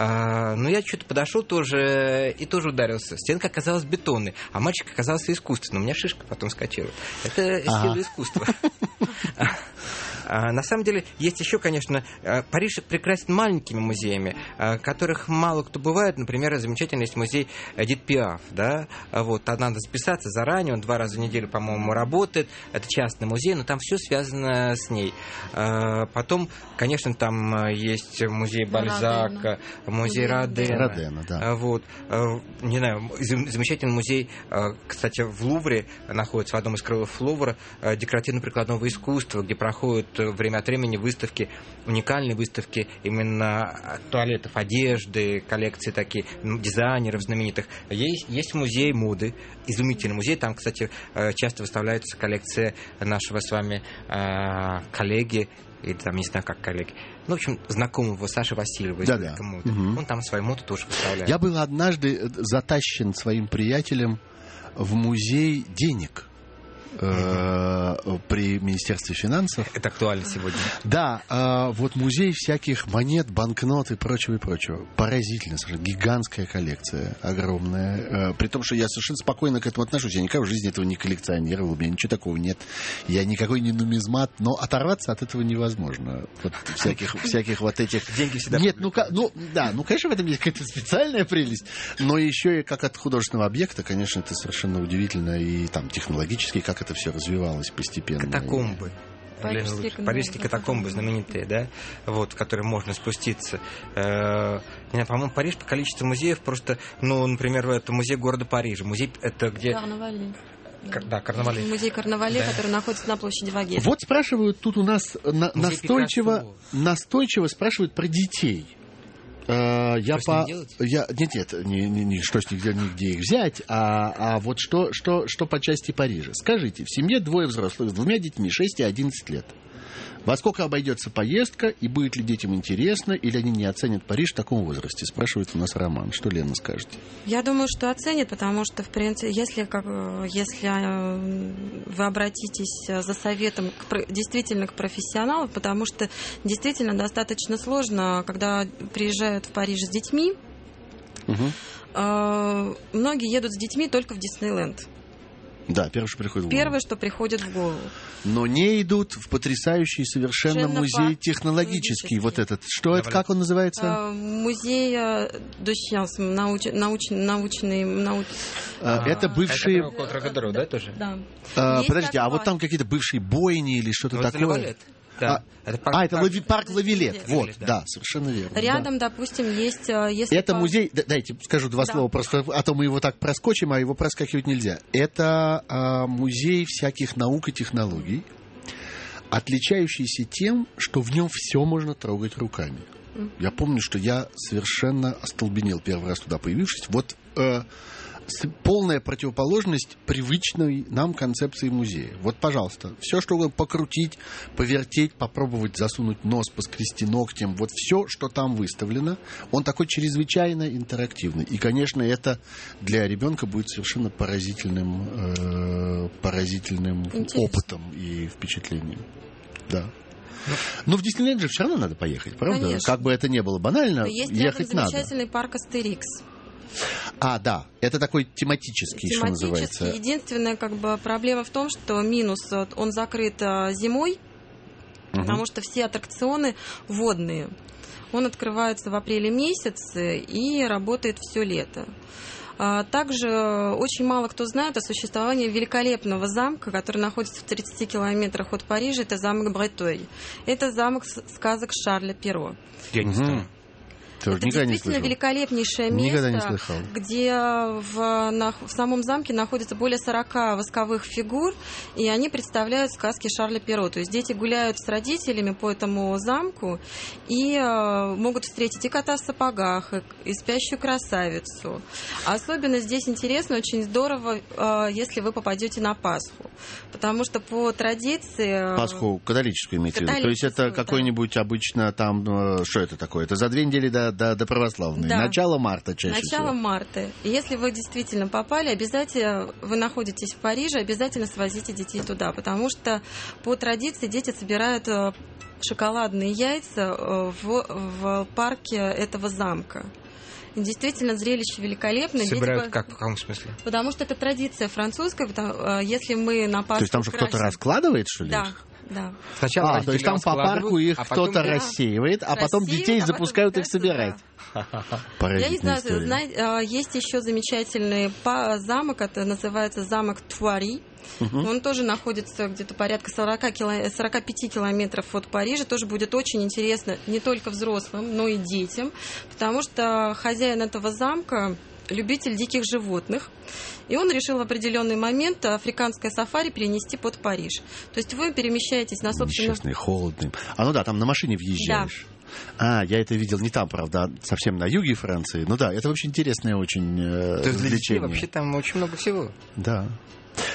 Э, ну, я что-то подошел тоже и тоже ударился. Стенка оказалась бетонной, а мальчик оказался искусственным. У меня шишка потом скочила. Это сила искусства. На самом деле, есть еще, конечно, Париж прекрасен маленькими музеями, которых мало кто бывает. Например, замечательный есть музей Эдит Пиаф, да, вот, надо записаться заранее, он два раза в неделю, по-моему, работает, это частный музей, но там все связано с ней. Потом, конечно, там есть музей Бальзака, музей Родена, Родена, да. Вот, не знаю, замечательный музей, кстати, в Лувре находится, в одном из крылов Лувра, декоративно-прикладного искусства, где проходят время от времени выставки, уникальные выставки именно туалетов, одежды, коллекции такие, дизайнеров знаменитых. Есть, есть музей моды, изумительный музей. Там, кстати, часто выставляются коллекции нашего с вами коллеги или там, не знаю, как коллеги, ну, в общем, знакомого Саши Васильева из Да-да. моды, Угу. он там свою моду тоже выставляет. Я был однажды затащен своим приятелем в музей денег э, при Министерстве финансов. Это актуально сегодня. Да, э, вот музей всяких монет, банкнот и прочего, и прочего. Поразительно, совершенно гигантская коллекция, огромная. Э, при том, что я совершенно спокойно к этому отношусь. Я никогда в жизни этого не коллекционировал, у меня ничего такого нет. Я никакой не нумизмат, но оторваться от этого невозможно. Вот всяких, всяких вот этих... Деньги всегда... Нет, ну, ну, да, ну, конечно, в этом есть какая-то специальная прелесть, но еще и как от художественного объекта, конечно, это совершенно удивительно, и там технологически, как это все развивалось постепенно. Катакомбы. Парижские, Парижские катакомбы знаменитые, да, вот, в которые можно спуститься. Э, не знаю, по-моему, Париж по количеству музеев просто, ну, например, это музей города Парижа. Музей это где... Карнавали. Кар- да, Карнавали. Музей Карнавали, Да. который находится на площади Ваге. Вот спрашивают тут у нас на- настойчиво, настойчиво спрашивают про детей. Э, я Что с ними по... делать? я... Нет, нет, не, не, не что с нигде, нигде их взять, а, а вот что, что, что по части Парижа. Скажите, в семье двое взрослых с двумя детьми, шесть и одиннадцать лет. Во сколько обойдется поездка, и будет ли детям интересно, или они не оценят Париж в таком возрасте? Спрашивает у нас Роман. Что, Лена, скажете? Я думаю, что оценит, потому что, в принципе, если, как, если вы обратитесь за советом к, про- действительно к профессионалу, потому что действительно достаточно сложно, когда приезжают в Париж с детьми, Угу. э, многие едут с детьми только в Диснейленд. Да, первое, что приходит в голову. Первое, что приходит в голову. Но не идут в потрясающий совершенно Совершенно музей парк технологический. технологический. Вот этот. Что это, как он называется? Э, Музей de Sciences, науч, науч, научный... науч- А, это бывшие... Это около Трокадеро, да, тоже? Да. А, Есть подождите, а такое. вот там какие-то бывшие бойни или что-то Ну, это такое? Лавалет. Да. А, это парк, а, это парк- Лави- парк Лавилет. Лавилет, Вот, да. да, совершенно верно. Рядом, допустим, есть... э, Если Да. Это по- музей, да, дайте скажу два Да. слова, просто, а то мы его так проскочим, а его проскакивать нельзя. Это а, музей всяких наук и технологий, отличающийся тем, что в нем все можно трогать руками. Я помню, что я совершенно остолбенел первый раз туда появившись. Вот э, с- полная противоположность привычной нам концепции музея. Вот, пожалуйста, все, что угодно, покрутить, повертеть, попробовать засунуть нос, поскрести ногтем, вот все, что там выставлено, он такой чрезвычайно интерактивный. И, конечно, это для ребенка будет совершенно поразительным, э, поразительным Интересно. опытом и впечатлением. Да. Но в Диснейленд же все равно надо поехать, правда? Конечно. Как бы это ни было банально, Но есть рядом ехать надо. замечательный парк Астерикс. А, да, это такой тематический, что называется. Единственная как бы проблема в том, что минус, вот, он закрыт а, зимой, Мгм. потому что все аттракционы водные. Он открывается в апреле месяце и работает все лето. А, Также очень мало кто знает о существовании великолепного замка, который находится в тридцати километрах от Парижа. Это замок Бретой. Это замок с- сказок Шарля Перро. Я не Мгм. знаю. Тоже Это никогда не действительно слышал. великолепнейшее Никогда не место, слыхал. где в, на- в самом замке находится более сорока восковых фигур, и они представляют сказки Шарля Перро. То есть дети гуляют с родителями по этому замку и э, могут встретить и кота в сапогах, и, и спящую красавицу. Особенно здесь интересно, очень здорово, э, если вы попадете на Пасху, потому что по традиции... э, Пасху католическую имеете в виду? То есть это Католическую, да. какой-нибудь обычно там, э, что это такое? Это за две недели до, до, до православной. Да. Начало марта чаще Начало всего. марта. И если вы действительно попали, обязательно вы находитесь в Париже, обязательно свозите детей туда, потому что по традиции дети собирают э, шоколадные яйца э, в, в парке этого замка. И действительно, зрелище великолепное. Дети Собирают по- как, в каком смысле? Потому что это традиция французская, потому, э, если мы на Пасху То есть там же кто-то красим- раскладывает, что ли? Да, их? да. Сначала А, родители то есть там по раскладывают, парку их а потом- кто-то Да. рассеивает, а потом Рассеивают, детей а потом запускают их выпускают, собирать. Я не Поразительная знаю, история. знаете, а, есть еще замечательный па- замок, это называется замок Туари. Мгм. Он тоже находится где-то порядка сорока кило- сорока пяти километров от Парижа. Тоже будет очень интересно не только взрослым, но и детям, потому что хозяин этого замка любитель диких животных. И он решил в определенный момент африканское сафари перенести под Париж. То есть вы перемещаетесь на собственном... Несчастный, холодный. А ну да, там на машине въезжаешь. А, я это видел не там, правда, а совсем на юге Франции. Ну да, это вообще интересное очень э, То есть для детей развлечение. вообще там очень много всего. Да.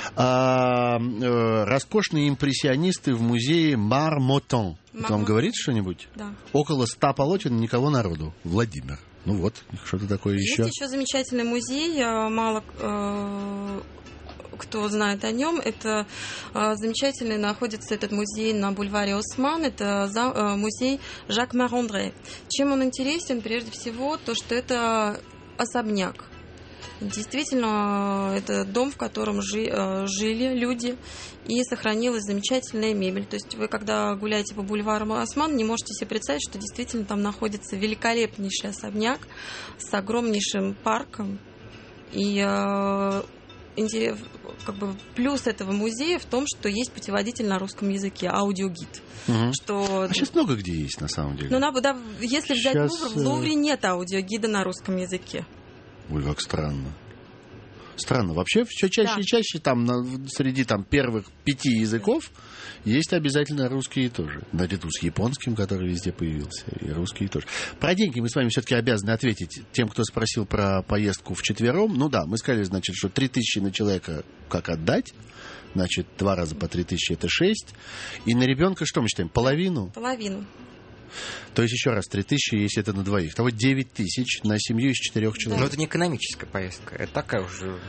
А, э, роскошные импрессионисты в музее Мармотон. Это вам говорит что-нибудь? Да. Около ста полотен, никого народу. Владимир. Ну вот, что-то такое Есть еще. Есть еще замечательный музей, мало э, кто знает о нем. Это э, замечательный, находится этот музей на бульваре Осман. Это за, э, музей Жак Марандре. Чем он интересен? Прежде всего, то, что это особняк. Действительно, это дом, в котором жи, э, жили люди, и сохранилась замечательная мебель. То есть вы, когда гуляете по бульвару Осман, не можете себе представить, что действительно там находится великолепнейший особняк с огромнейшим парком. И э, интерес, как бы, плюс этого музея в том, что есть путеводитель на русском языке, аудиогид. Угу. Что... А сейчас много где есть, на самом деле. Ну, да, если взять сейчас... Лувр, в Лувре нет аудиогида на русском языке. Ой, как странно. Странно. Вообще все чаще да. и чаще там на, среди там, первых пяти языков да. есть обязательно русские тоже. Наряду с японским, который везде появился, и русские тоже. Про деньги мы с вами все-таки обязаны ответить тем, кто спросил про поездку вчетвером. Ну да, мы сказали, значит, что три тысячи на человека как отдать. Значит, два раза по три тысячи это шесть. И на ребенка что мы считаем? Половину? Половину. То есть, еще раз, три тысячи, если это на двоих. Того девять тысяч на семью из четырех человек. Но это не экономическая поездка, это такая уже...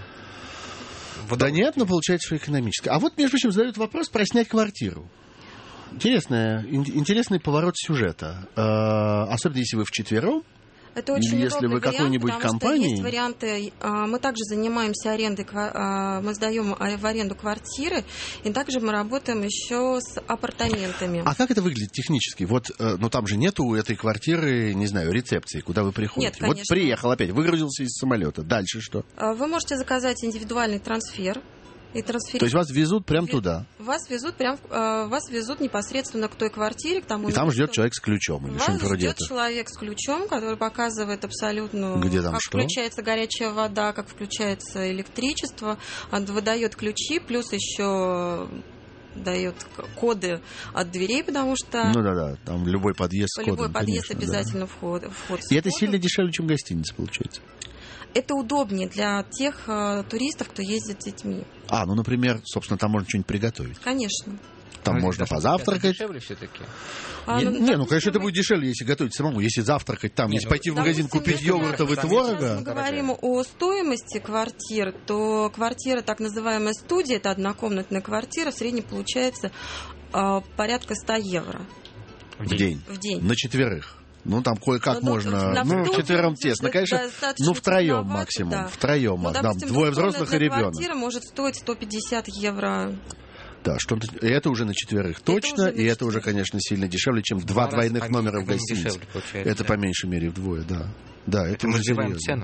Да нет, но получается, что экономическая. А вот, между прочим, задают вопрос про снять квартиру. Интересная, интересный поворот сюжета. Особенно, если вы вчетвером. Это очень Или если вы какой-нибудь вариант, компании... есть варианты. Мы также занимаемся арендой, мы сдаем в аренду квартиры, и также мы работаем еще с апартаментами. А как это выглядит технически? Вот, ну там же нету у этой квартиры, не знаю, рецепции, куда вы приходите. Нет, конечно. Вот приехал опять, выгрузился из самолета. Дальше что? Вы можете заказать индивидуальный трансфер. И То есть вас везут прямо Ви... туда? Вас везут прям, э, вас везут непосредственно к той квартире, к тому. И там ждет человек с ключом или что-нибудь вроде этого. Вас ждет человек с ключом, который показывает абсолютно, где там как что? включается горячая вода, как включается электричество, выдает ключи, плюс еще дает коды от дверей, потому что... Ну да-да, там любой подъезд с кодом. Любой подъезд конечно, обязательно да. вход, вход с И это кодом. сильно дешевле, чем гостиница, получается? Это удобнее для тех э, туристов, кто ездит с детьми. А, ну, например, собственно, там можно что-нибудь приготовить. Конечно. Там ну, можно это позавтракать. Дешевле все-таки. А, не, ну, не, ну, конечно, это будет дешевле, если готовить самому. Если завтракать там, не, если ну, пойти в магазин, купить йогуртов и творога. Если мы говорим о стоимости квартир, то квартира, так называемая студия, это однокомнатная квартира, в среднем получается э, порядка ста евро. В день. В день. На четверых. Ну, там кое-как ну, можно. Ну, вчетвером тесно, конечно. Ну, втроем максимум. Да. Втроем. Ну, да, двое взрослых и ребенок. Квартира может стоить сто пятьдесят евро. Да, что-то, и это уже на четверых это точно, и это уже, конечно, сильно дешевле, чем два двойных номера в гостинице. Это по меньшей мере вдвое, да. Да, это мы называем цену.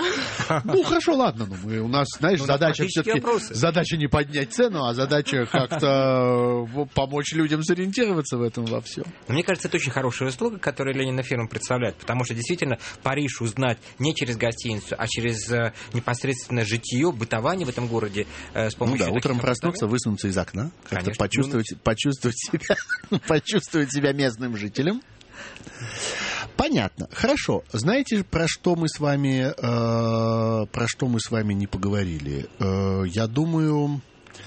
Ну, хорошо, ладно. Ну, мы, у нас, знаешь, ну, задача все-таки... Задача не поднять цену, а задача как-то помочь людям сориентироваться в этом во всем. Мне кажется, это очень хорошая услуга, которую Ленина фирма представляет, потому что действительно Париж узнать не через гостиницу, а через э, непосредственно житие, бытование в этом городе э, с помощью... Ну да, утром проснуться, высунуться из окна, как-то почувствовать, почувствовать, себя, почувствовать себя местным жителем. Понятно. Хорошо. Знаете, про что мы с вами, э, про что мы с вами не поговорили? Э, я думаю...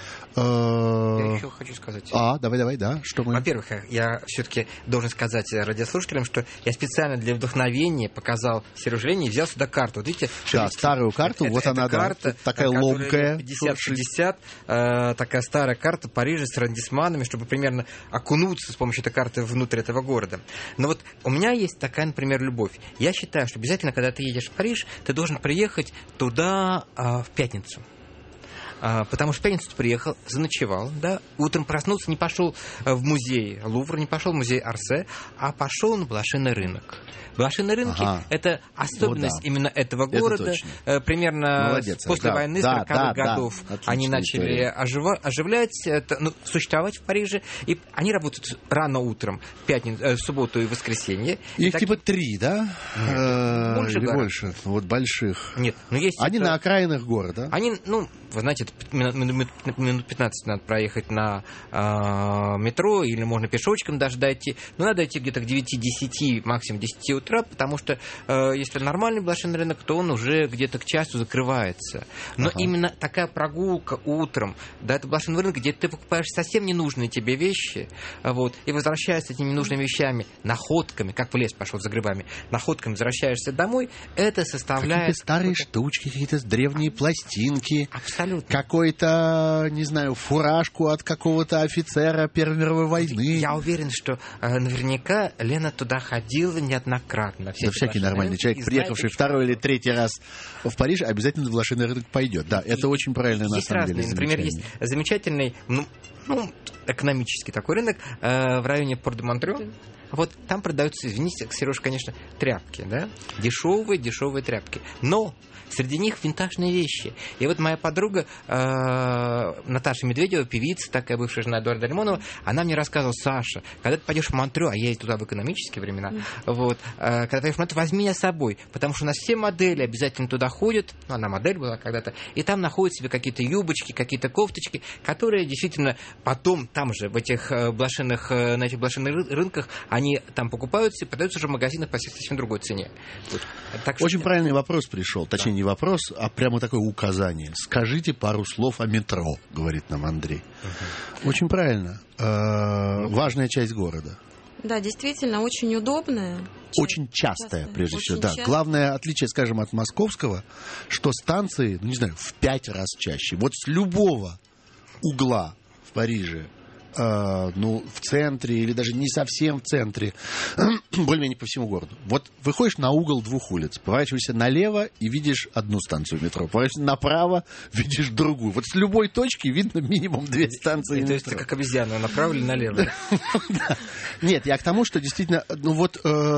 Я еще хочу сказать. А, давай, давай, да. Что мы... Во-первых, я все-таки должен сказать радиослушателям, что я специально для вдохновения показал Сереже Лене и взял сюда карту. Вот видите? Да, старую карту, это, вот это она, карта, да, такая ломкая. пятьдесят пятьдесят, э, такая старая карта Парижа с аррondисманами, чтобы примерно окунуться с помощью этой карты внутрь этого города. Но вот у меня есть такая, например, любовь. Я считаю, что обязательно, когда ты едешь в Париж, ты должен приехать туда э, в пятницу. Потому что в пятницу ты приехал, заночевал, да, утром проснулся, не пошел в музей Лувр, не пошел в музей Орсе, а пошел на блошиный рынок. Блошиные рынки ага. – это особенность ну, да. именно этого города. Это примерно Молодец, после да, войны да, сороковых да, годов да. они начали ожива- оживлять, это, ну, существовать в Париже. И они работают рано утром, в, пятницу, э, в субботу и воскресенье. Их и так... типа три, да? Нет, больше, или больше? Вот больших. Нет, но есть... Они это... на окраинах города. Они, ну, вы знаете, это минут, минут, минут пятнадцать надо проехать на э, метро, или можно пешочком даже дойти. Но надо идти где-то к девяти-десяти, максимум десяти утра, потому что э, если нормальный блошиный рынок, то он уже где-то к часу закрывается. Но ага. именно такая прогулка утром, да, это блошиный рынок, где ты покупаешь совсем ненужные тебе вещи, вот, и возвращаешься с этими ненужными вещами, находками, как в лес пошел за грибами, находками возвращаешься домой, это составляет... Какие-то старые штучки, какие-то древние пластинки. Абсолютно. Какой-то, не знаю, фуражку от какого-то офицера Первой мировой войны. Я уверен, что э, наверняка Лена туда ходила неоднократно. Да всякий нормальный человек, приехавший знаете, второй или третий раз в Париж, обязательно в блошиный рынок пойдет. Да, это и, очень правильно на самом разные. деле. Например, есть замечательный, ну, ну, экономический такой рынок э, в районе Порт-де-Монтрё. Вот там продаются, извините, Сереж, конечно, тряпки, да? Дешевые, дешевые тряпки. Но среди них винтажные вещи. И вот моя подруга э, Наташа Медведева, певица, такая бывшая жена Эдуарда Лимонова, она мне рассказывала: Саша, когда ты пойдешь в Монтрё, а я ездил туда в экономические времена, mm. вот, э, когда ты пойдешь в Монтрё, возьми меня с собой, потому что у нас все модели обязательно туда ходят, ну, она модель была когда-то, и там находят себе какие-то юбочки, какие-то кофточки, которые действительно потом там же, в этих э, блошиных, э, на этих блошиных рынках, они там покупаются и продаются уже в магазинах по совсем другой цене. Вот. Так что... Очень правильный вопрос пришел, точнее, да. не вопрос, а прямо такое указание. Скажите пару слов о метро, говорит нам Андрей. Угу. Очень правильно. Э-э, важная часть города. Да, действительно, очень удобная. Очень частая, частая. прежде очень всего. Да. Главное отличие, скажем, от московского, что станции, ну не знаю, в пять раз чаще. Вот с любого угла в Париже, Uh, ну, в центре или даже не совсем в центре, более-менее по всему городу. Вот выходишь на угол двух улиц, поворачиваешься налево и видишь одну станцию метро, поворачиваешься направо, видишь другую. Вот с любой точки видно минимум две станции метро. То есть ты как обезьяна, направо или налево? Нет, я к тому, что действительно, ну вот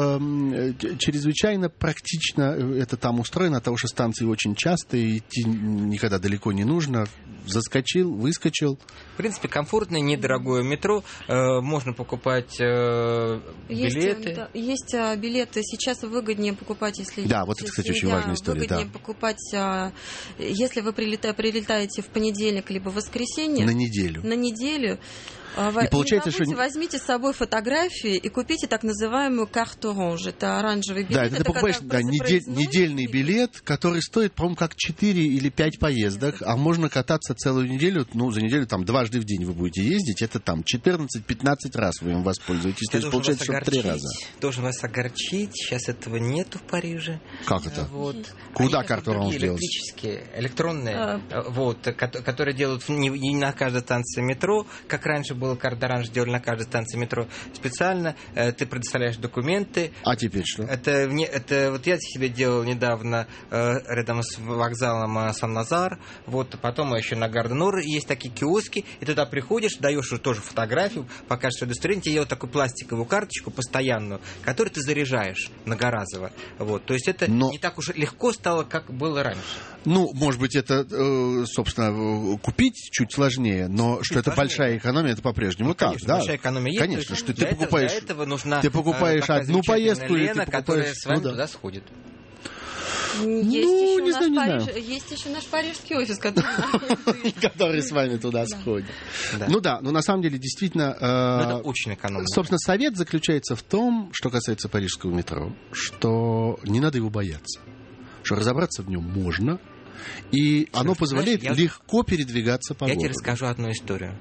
чрезвычайно практично это там устроено, от того, что станции очень часто, идти никогда далеко не нужно. Заскочил, выскочил. В принципе, комфортное, недорогое метро. Э, можно покупать э, билеты. Есть, да, есть а, билеты. Сейчас выгоднее покупать, если... Да, вот это, кстати, очень важная история. Выгоднее да. покупать, а, если вы прилета, прилетаете в понедельник либо в воскресенье. На неделю. На неделю. И получается, забудьте, что... возьмите с собой фотографии и купите так называемую карту оранж. Это оранжевый билет. Да, это, это ты покупаешь да, недель, недельный билет, который стоит, по-моему, как четыре или пять поездок, а можно кататься целую неделю, ну, за неделю там дважды в день вы будете ездить, это там четырнадцать-пятнадцать раз вы им воспользуетесь. То есть получается, что три раза. Должен вас огорчить, сейчас этого нету в Париже. Как это? Вот. Куда карту оранж делать? Электрические, электронные, а... вот, которые делают не, не на каждой станции метро, как раньше было. Было карта оранж, делали на каждой станции метро специально. Э, ты предоставляешь документы. А теперь что? Это, это вот я себе делал недавно э, рядом с вокзалом э, Сан-Назар. Вот потом еще на Гард-Нор есть такие киоски. И туда приходишь, даешь тоже фотографию, покажешь свое удостоверение, тебе делают такую пластиковую карточку постоянную, которую ты заряжаешь многоразово. Вот. То есть это Но... не так уж легко стало, как было раньше. Ну, может быть, это, э, собственно, купить чуть сложнее, но чуть что это сложнее. Большая экономия, это по-прежнему ну, так, конечно, да? Большая экономия есть. Конечно, что ты покупаешь, для этого нужна, ты покупаешь одну поездку, Лена, или ты покупаешь... которая с вами ну, да. туда сходит. Есть, ну, еще не знаю, не Париж... знаю. есть еще наш парижский офис, который... который с вами туда сходит. Ну да, но на самом деле действительно... Это очень экономно. Собственно, совет заключается в том, что касается парижского метро, что не надо его бояться, что разобраться в нем можно, и оно позволяет легко передвигаться по городу. Я тебе расскажу одну историю.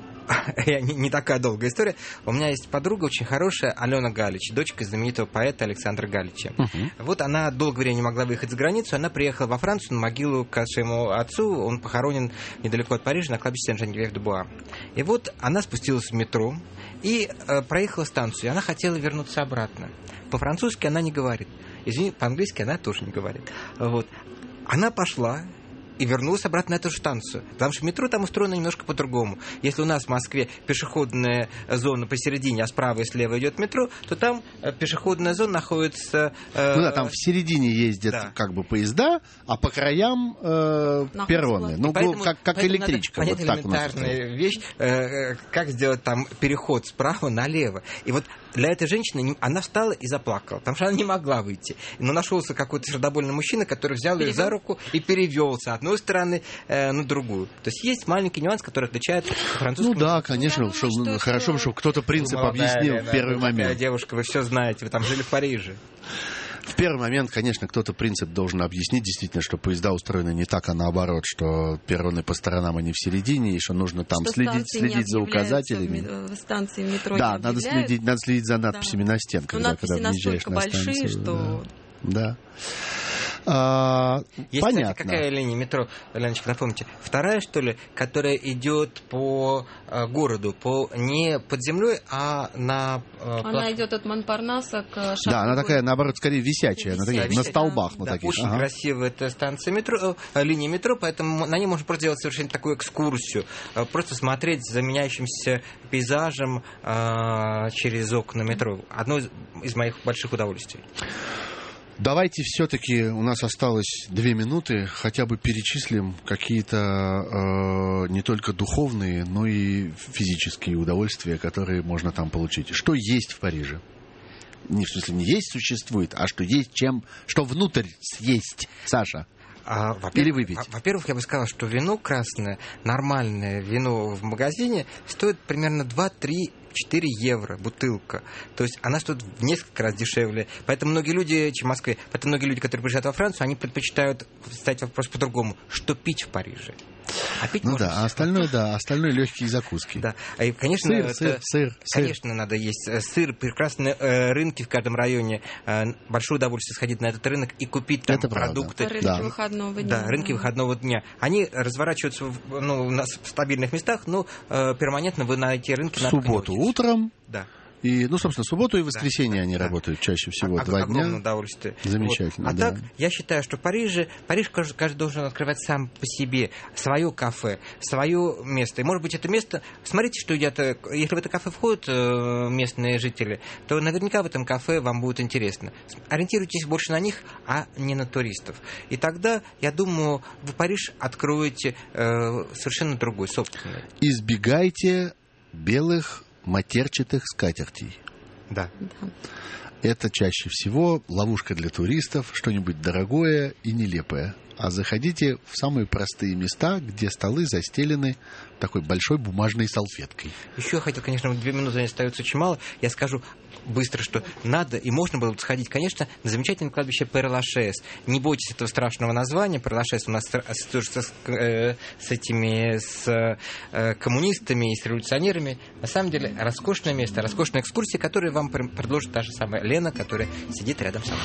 не, не такая долгая история. У меня есть подруга очень хорошая, Алена Галич, дочка знаменитого поэта Александра Галича. Uh-huh. Вот она долгое время не могла выехать за границу, она приехала во Францию на могилу к своему отцу, он похоронен недалеко от Парижа, на кладбище Сен-Жен-Греф-де-Буа. И вот она спустилась в метро и э, проехала станцию, и она хотела вернуться обратно. По-французски она не говорит. Извини, по-английски она тоже не говорит. Вот. Она пошла и вернулась обратно на эту же станцию. Потому что метро там устроено немножко по-другому. Если у нас в Москве пешеходная зона посередине, а справа и слева идет метро, то там пешеходная зона находится... Э, ну да, там в середине ездят да. как бы поезда, а по краям э, перроны. Ну, поэтому, как, как электричка. Надо вот так элементарная вещь, э, как сделать там переход справа налево. И вот для этой женщины она встала и заплакала, потому что она не могла выйти. Но нашелся какой-то сердобольный мужчина, который взял Перевел. ее за руку и перевел с одной стороны э, на другую. То есть есть маленький нюанс, который отличает французскую. Ну да, конечно. Думаю, что, что хорошо, что кто-то принцип молодая, объяснил да, в первый да, момент. Девушка, вы все знаете, вы там жили в Париже. В первый момент, конечно, кто-то принцип должен объяснить, действительно, что поезда устроены не так, а наоборот, что перроны по сторонам, а не в середине, и что нужно там что следить, следить за указателями. Станции метро да, не надо следить, надо следить за надписями да. на стенках, когда, когда въезжаешь на станцию. Большие, что... Да. А, Есть, понятно. Кстати, какая линия метро, Леночка, напомните? Вторая, что ли, которая идет по э, городу, по, не под землей, а на... Э, она плат... идет от Монпарнаса к Шарль. Да, она такая, наоборот, скорее висячая, она такая, на столбах. Да, на таких. Очень ага. красивая эта станция метро, э, линия метро, поэтому на ней можно просто делать совершенно такую экскурсию, э, просто смотреть за меняющимся пейзажем э, через окна метро. Одно из, из моих больших удовольствий. Давайте все-таки, у нас осталось две минуты, хотя бы перечислим какие-то э, не только духовные, но и физические удовольствия, которые можно там получить. Что есть в Париже? Не в смысле не есть существует, а что есть чем, что внутрь съесть, Саша. А, Или выпить? Во-первых, я бы сказал, что вино красное, нормальное вино в магазине стоит примерно два-три четыре евро бутылка. То есть она стоит в несколько раз дешевле. Поэтому многие люди, чем в Москве, поэтому многие люди, которые приезжают во Францию, они предпочитают ставить вопрос по-другому. Что пить в Париже? А пить ну да, а остальное, да, остальное легкие закуски. Да, и, конечно, сыр, это, сыр, сыр, конечно, сыр. надо есть сыр, прекрасные э, рынки в каждом районе. Э, большое удовольствие сходить на этот рынок и купить там это продукты. Рынки да. выходного дня. Да, рынки да. выходного дня. Они разворачиваются в, ну, на стабильных местах, но э, перманентно вы на эти рынки... В субботу утром. Да. И, ну, собственно, субботу и воскресенье да, они да, работают чаще всего а, два дня. Огромное удовольствие. Замечательно, вот. А да. так, я считаю, что в Париже, Париж каждый, каждый должен открывать сам по себе свое кафе, свое место. И, может быть, это место... Смотрите, что едят... Если в это кафе входят местные жители, то наверняка в этом кафе вам будет интересно. Ориентируйтесь больше на них, а не на туристов. И тогда, я думаю, вы Париж откроете э, совершенно другой, собственный. Избегайте белых матерчатых скатертей. Да. Это чаще всего ловушка для туристов, что-нибудь дорогое и нелепое. А заходите в самые простые места, где столы застелены такой большой бумажной салфеткой. Еще я хотел, конечно, две минуты остается очень мало. Я скажу быстро, что надо и можно было бы сходить, конечно, на замечательное кладбище Пэр-Лашез. Не бойтесь этого страшного названия. Пэр-Лашез у нас ассоциируется с, э, с этими с э, коммунистами и с революционерами. На самом деле, роскошное место, роскошная экскурсия, которую вам предложит та же самая Лена, которая сидит рядом со мной.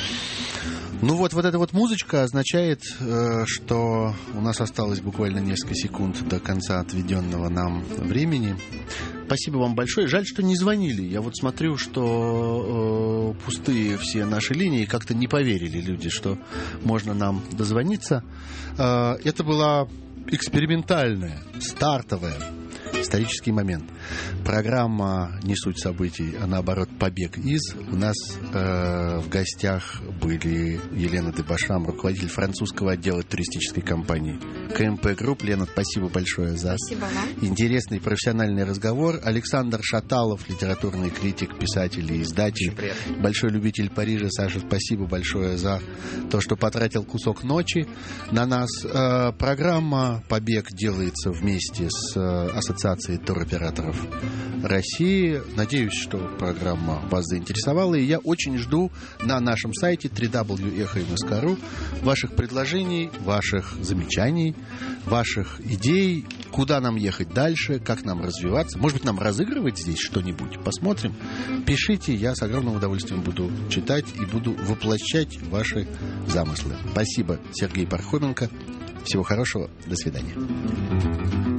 Ну вот, вот эта вот музычка означает, э, что у нас осталось буквально несколько секунд до конца отведенного нам времени. Спасибо вам большое. Жаль, что не звонили. Я вот смотрю, что э, пустые все наши линии, как-то не поверили люди, что можно нам дозвониться. Э, это была экспериментальная, стартовая, исторический момент. Программа «Не суть событий», а наоборот «Побег из». У нас э, в гостях были Елена Дебашам, руководитель французского отдела туристической компании ка эм пэ Групп. Лена, спасибо большое за спасибо вам. Интересный профессиональный разговор. Александр Шаталов, литературный критик, писатель и издатель. Большой любитель Парижа. Саша, спасибо большое за то, что потратил кусок ночи на нас. Э, программа «Побег» делается вместе с э, Ассоциацией туроператоров России. Надеюсь, что программа вас заинтересовала, и я очень жду на нашем сайте дабл ю дабл ю дабл ю точка эхо эм эс точка ру ваших предложений, ваших замечаний, ваших идей, куда нам ехать дальше, как нам развиваться. Может быть, нам разыгрывать здесь что-нибудь? Посмотрим. Пишите, я с огромным удовольствием буду читать и буду воплощать ваши замыслы. Спасибо, Сергей Пархоменко. Всего хорошего. До свидания.